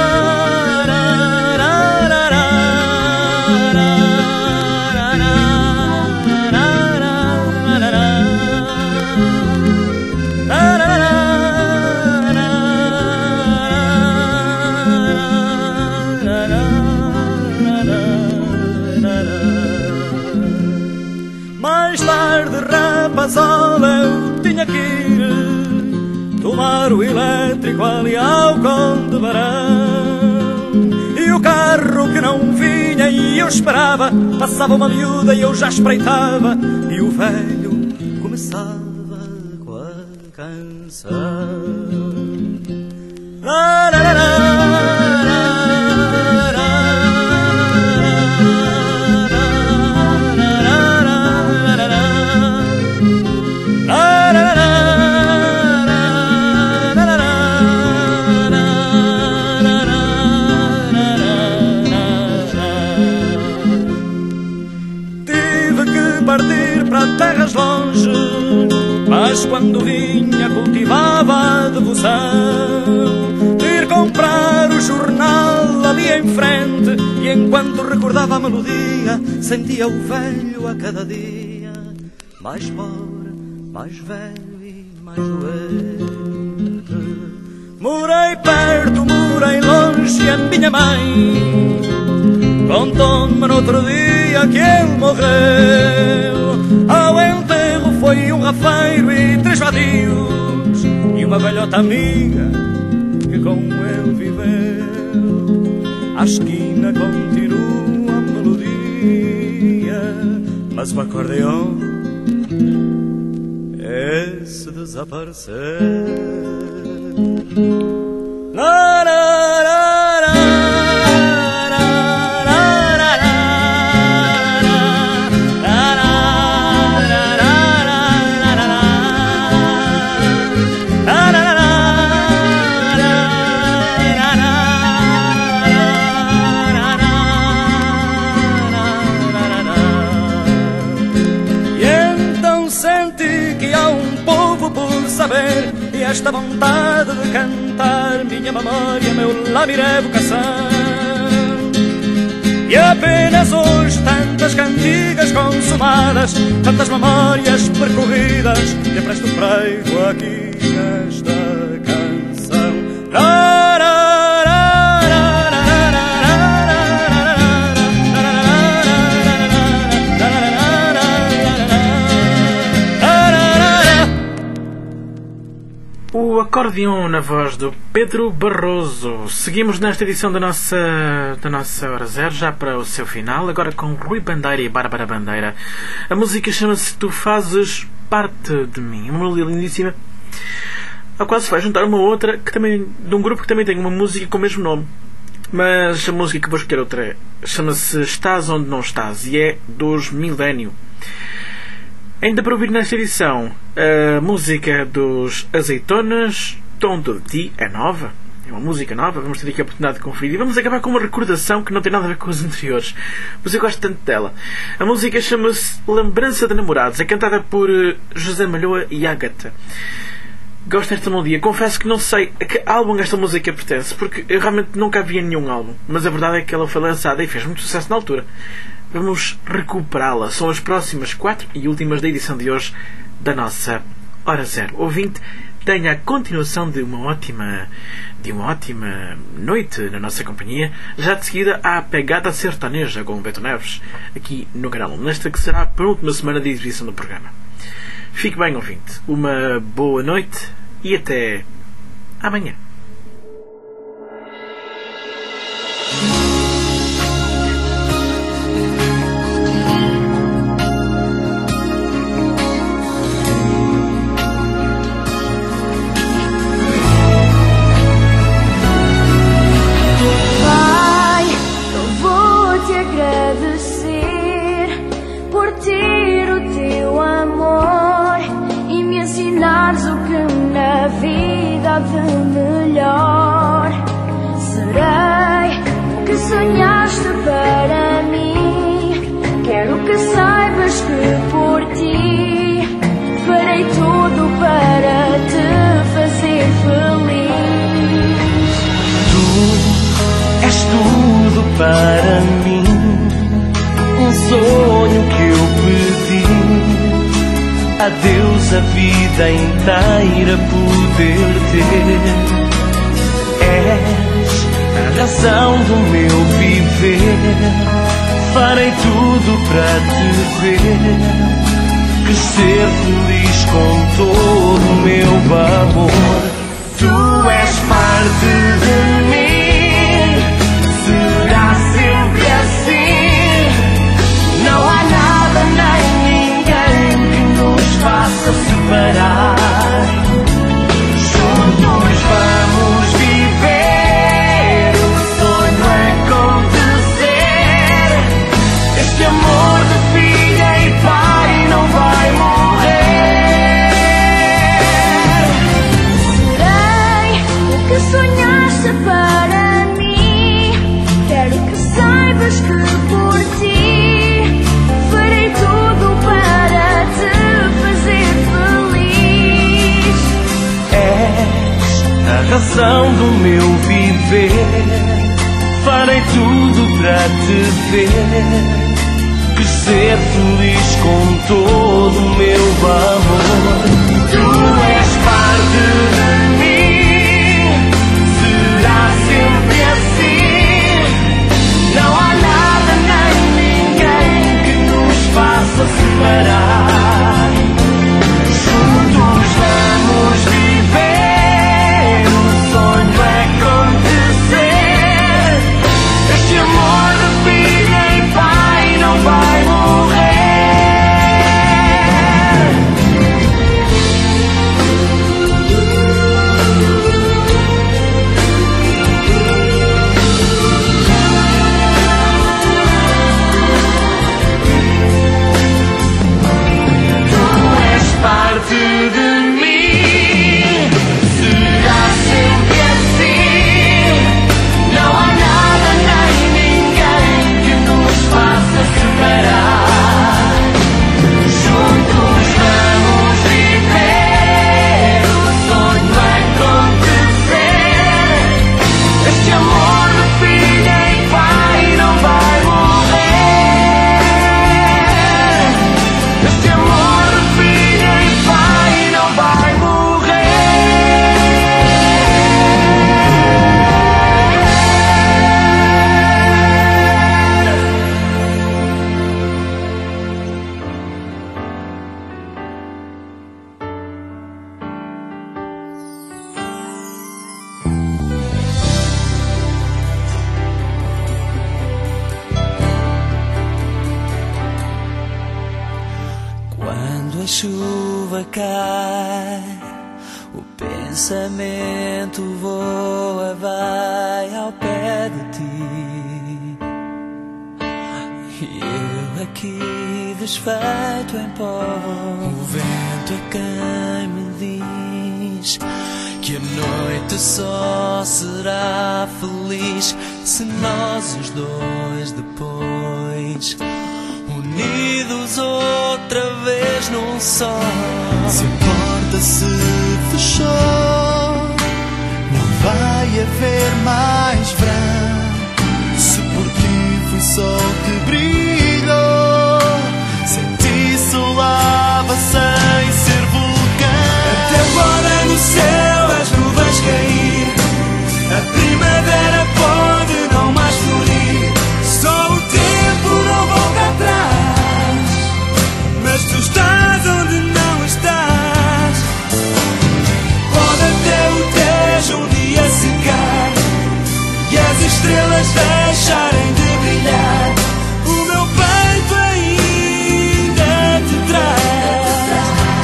Eu tinha que ir tomar o elétrico ali ao Conde Barão, e o carro que não vinha e eu esperava, passava uma miúda e eu já espreitava, e o velho começava com a canção. La, la, la, la. Terras longe, mas quando vinha cultivava a devoção de ir comprar o jornal ali em frente, e enquanto recordava a melodia sentia o velho a cada dia mais pobre, mais velho e mais doente. Morei perto, morei longe, a minha mãe contou-me no outro dia que ele morreu. Ao enterro foi um rafeiro e três vadios e uma velhota amiga que com ele viveu. À esquina continua a melodia, mas o acordeão esse desapareceu. La, la, la, la. Saber, e esta vontade de cantar minha memória, meu lamiré vocação. E apenas hoje tantas cantigas consumadas, tantas memórias percorridas, que presto prego aqui nesta canção. Ra, ra, ra, ra, ra, ra, O acordeon na voz do Pedro Barroso. Seguimos nesta edição da nossa, da nossa Hora Zero, já para o seu final, agora com Rui Bandeira e Bárbara Bandeira. A música chama-se Tu Fazes Parte de Mim, uma melodia lindíssima, a qual se vai juntar uma outra que também, de um grupo que também tem uma música com o mesmo nome. Mas a música que vou escolher outra é, chama-se Estás Onde Não Estás e é dos Milênio. Ainda para ouvir nesta edição a música dos Azeitonas, Tonto de Ti, é nova, é uma música nova, vamos ter aqui a oportunidade de conferir e vamos acabar com uma recordação que não tem nada a ver com as anteriores, mas eu gosto tanto dela. A música chama-se Lembrança de Namorados, é cantada por José Malhoa e Ágata. Gosto desta melodia, confesso que não sei a que álbum esta música pertence, porque eu realmente nunca havia nenhum álbum, mas a verdade é que ela foi lançada e fez muito sucesso na altura. Vamos recuperá-la. São as próximas quatro e últimas da edição de hoje da nossa Hora Zero. Ouvinte, tenha a continuação de uma ótima de uma ótima noite na nossa companhia. Já de seguida há a Pegada Sertaneja com o Beto Neves, aqui no canal, nesta que será a penúltima semana de exibição do programa. Fique bem, ouvinte. Uma boa noite e até amanhã. De melhor serei o que sonhaste para mim. Quero que saibas que por ti farei tudo para te fazer feliz. Tu és tudo para mim, um sonho que eu pedi. A Deus a vida inteira poder ter. És a razão do meu viver. Farei tudo para te ver, crescer feliz com todo o meu amor. Tu és parte de mim, será sempre assim. Não há nada nem faça separar. Juntos vamos viver, o sonho é acontecer. Este amor de filha e pai não vai morrer. Serei o que sonhaste para mim. Quero que saibas que por ti farei tudo para te a razão do meu viver. Farei tudo para te ver, crescer feliz com todo o meu amor. Tu és parte de mim, será sempre assim. Não há nada nem ninguém que nos faça separar. Juntos vamos viver. Vai morrer. chuva cai, o pensamento voa, vai ao pé de ti. E eu aqui desfeito em pó, o vento é quem me diz que a noite só será feliz se nós os dois depois unidos outra vez num só. Se a porta se fechou, não vai haver mais verão. Se por ti foi sol que brilhou, sem ti solava sem ser vulcão. Até podem no céu as nuvens cair, a primavera pode não mais florir, só o tempo não volta atrás, mas tu estás onde não estás. Pode até o Tejo um dia secar e as estrelas deixarem de brilhar, o meu peito ainda te traz.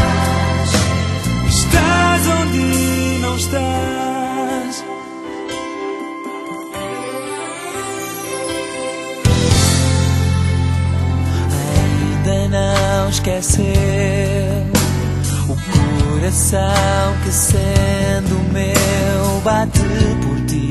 Estás onde não estás. Ainda não esqueceu o coração que sendo meu bate por ti.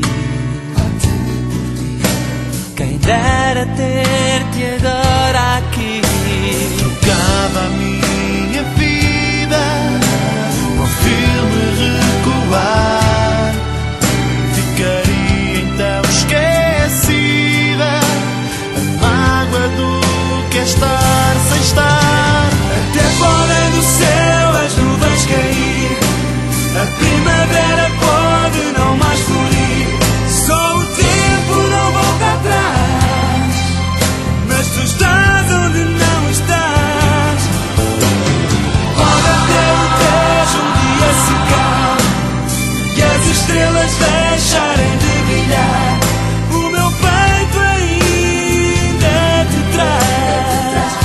Quem dera ter-te agora aqui. Trocava a minha vida por filme recuar, ficaria então esquecida a mágoa do que é estar sem estar. Até podem do céu as nuvens cair, a primavera pode não mais florir, só o tempo não volta atrás, mas tu estás onde não estás. Pode até o Tejo um dia secar e as estrelas deixarem de brilhar, o meu peito ainda te traz.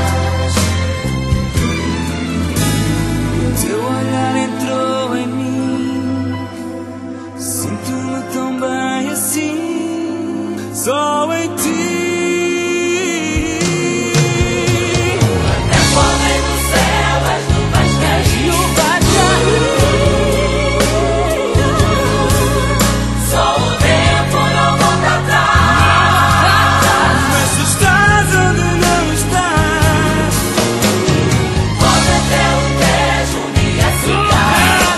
O teu olhar entrou em mim, sinto-me tão bem assim, só em ti. Até podem no céu as nuvens cair, só o tempo não volta atrás, mas tu estás onde não estás. Pode até o Tejo um dia secar,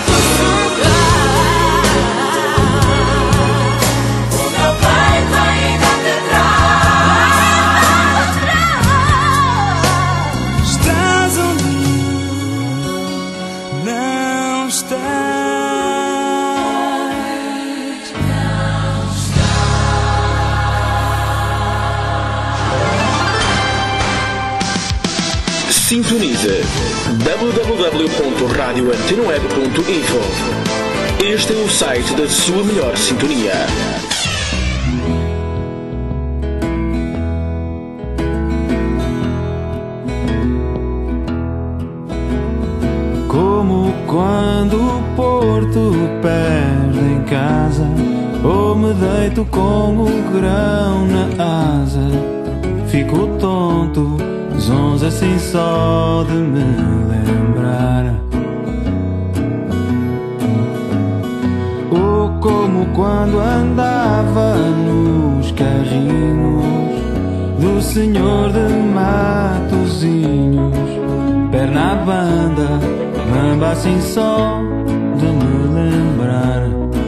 o meu peito ainda te traz. Estás onde não estás. Sintonize w w w ponto radio antena web ponto info. Este é o site da sua melhor sintonia. Como quando o Porto perde em casa, ou me deito com o grão na asa, fico tonto, zonzo assim só de me lembrar. Ou como quando andava nos carrinhos do senhor de Matosinhos, perna à banda, bamba assim só de me lembrar.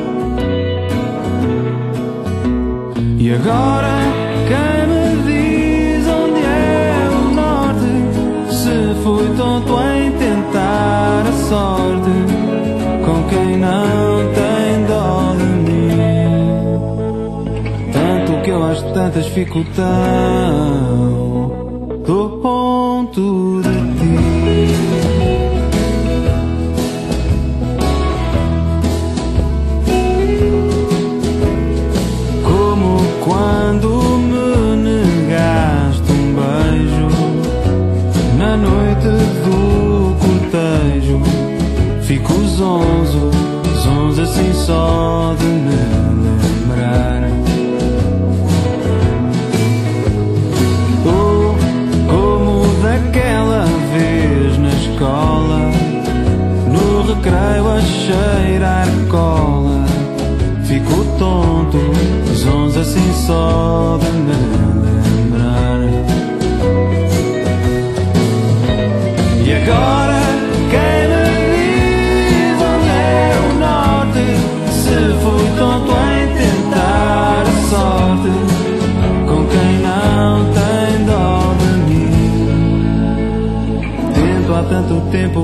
E agora quem me diz onde é o norte, se fui tonto em tentar a sorte com quem não tem dó de mim. Tanto que eu às tantas fico tão do ponto de ti. Quando me negaste um beijo na noite do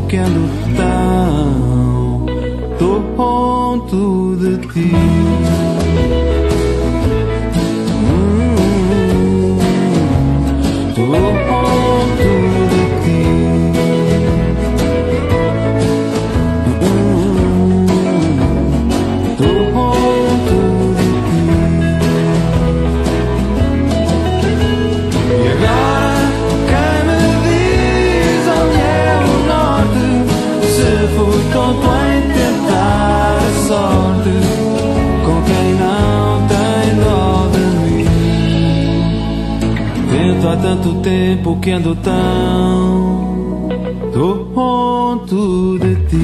tempo que ando tão tonto de ti. Hum, tonto de ti. Hum, tonto de ti. E agora quem me diz onde é o norte? Se fui tonto em tentar a sorte com quem não tem dó de mim. Tento há tanto tempo que ando tão tonto de ti.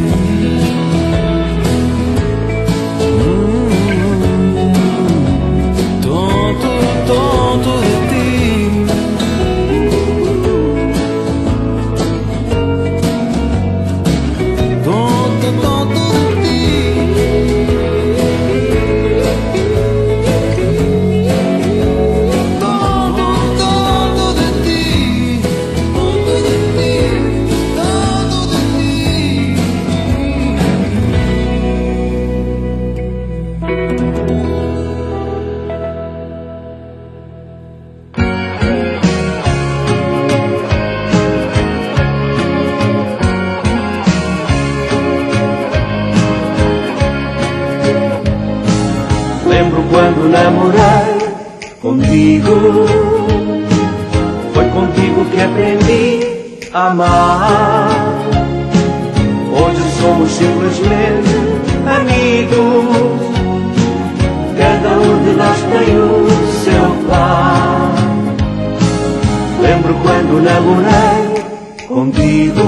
Hum, tonto, tonto de ti. Tonto, tonto de ti. Tonto, tonto de ti. Tonto de ti. Tonto de ti. Lembro quando namorei contigo, foi contigo que aprendi a amar. Hoje somos simplesmente amigos, cada um de nós tem o seu par. Lembro quando namorei contigo,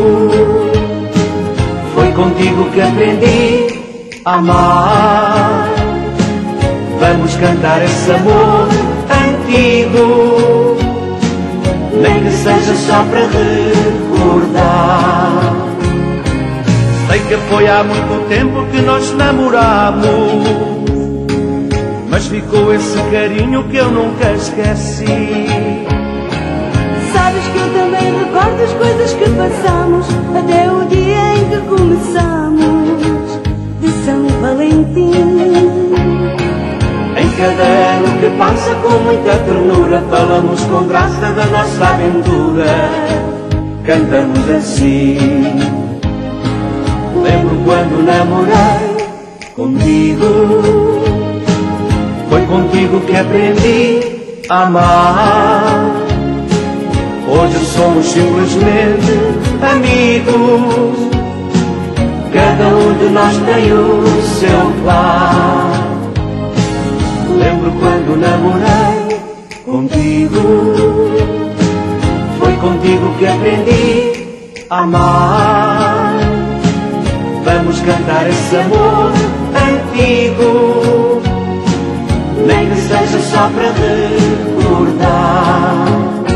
foi contigo que aprendi a amar. Vamos cantar esse amor antigo, nem que seja só para recordar. Sei que foi há muito tempo que nós namoramos, mas ficou esse carinho que eu nunca esqueci. Sabes que eu também recordo as coisas que passamos, até o dia em que começamos de São Valentim. Em cada ano que passa com muita ternura, falamos com graça da nossa aventura, cantamos assim. Lembro quando namorei contigo, foi contigo que aprendi a amar. Hoje somos simplesmente amigos, cada um de nós tem o seu par. Lembro quando namorei contigo, foi contigo que aprendi a amar. Vamos cantar esse amor antigo, nem que seja só para recordar.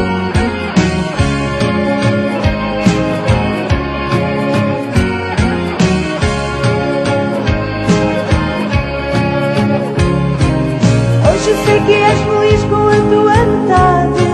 Sei que és feliz com a tua metade,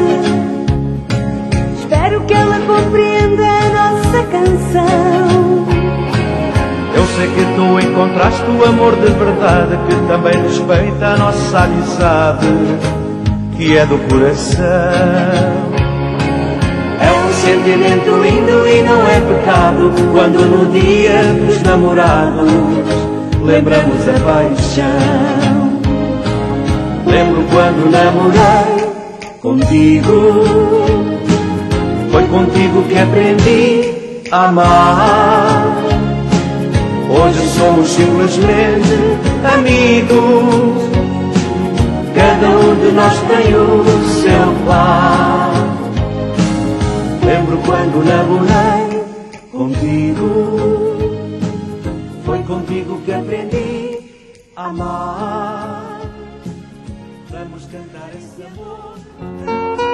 espero que ela compreenda a nossa canção. Eu sei que tu encontraste o amor de verdade, que também respeita a nossa amizade, que é do coração. É um sentimento lindo e não é pecado, quando no dia dos namorados lembramos a paixão. Lembro quando namorei contigo, foi contigo que aprendi a amar. Hoje somos simplesmente amigos, cada um de nós tem o seu par. Lembro quando namorei contigo, foi contigo que aprendi a amar. Vamos cantar esse amor.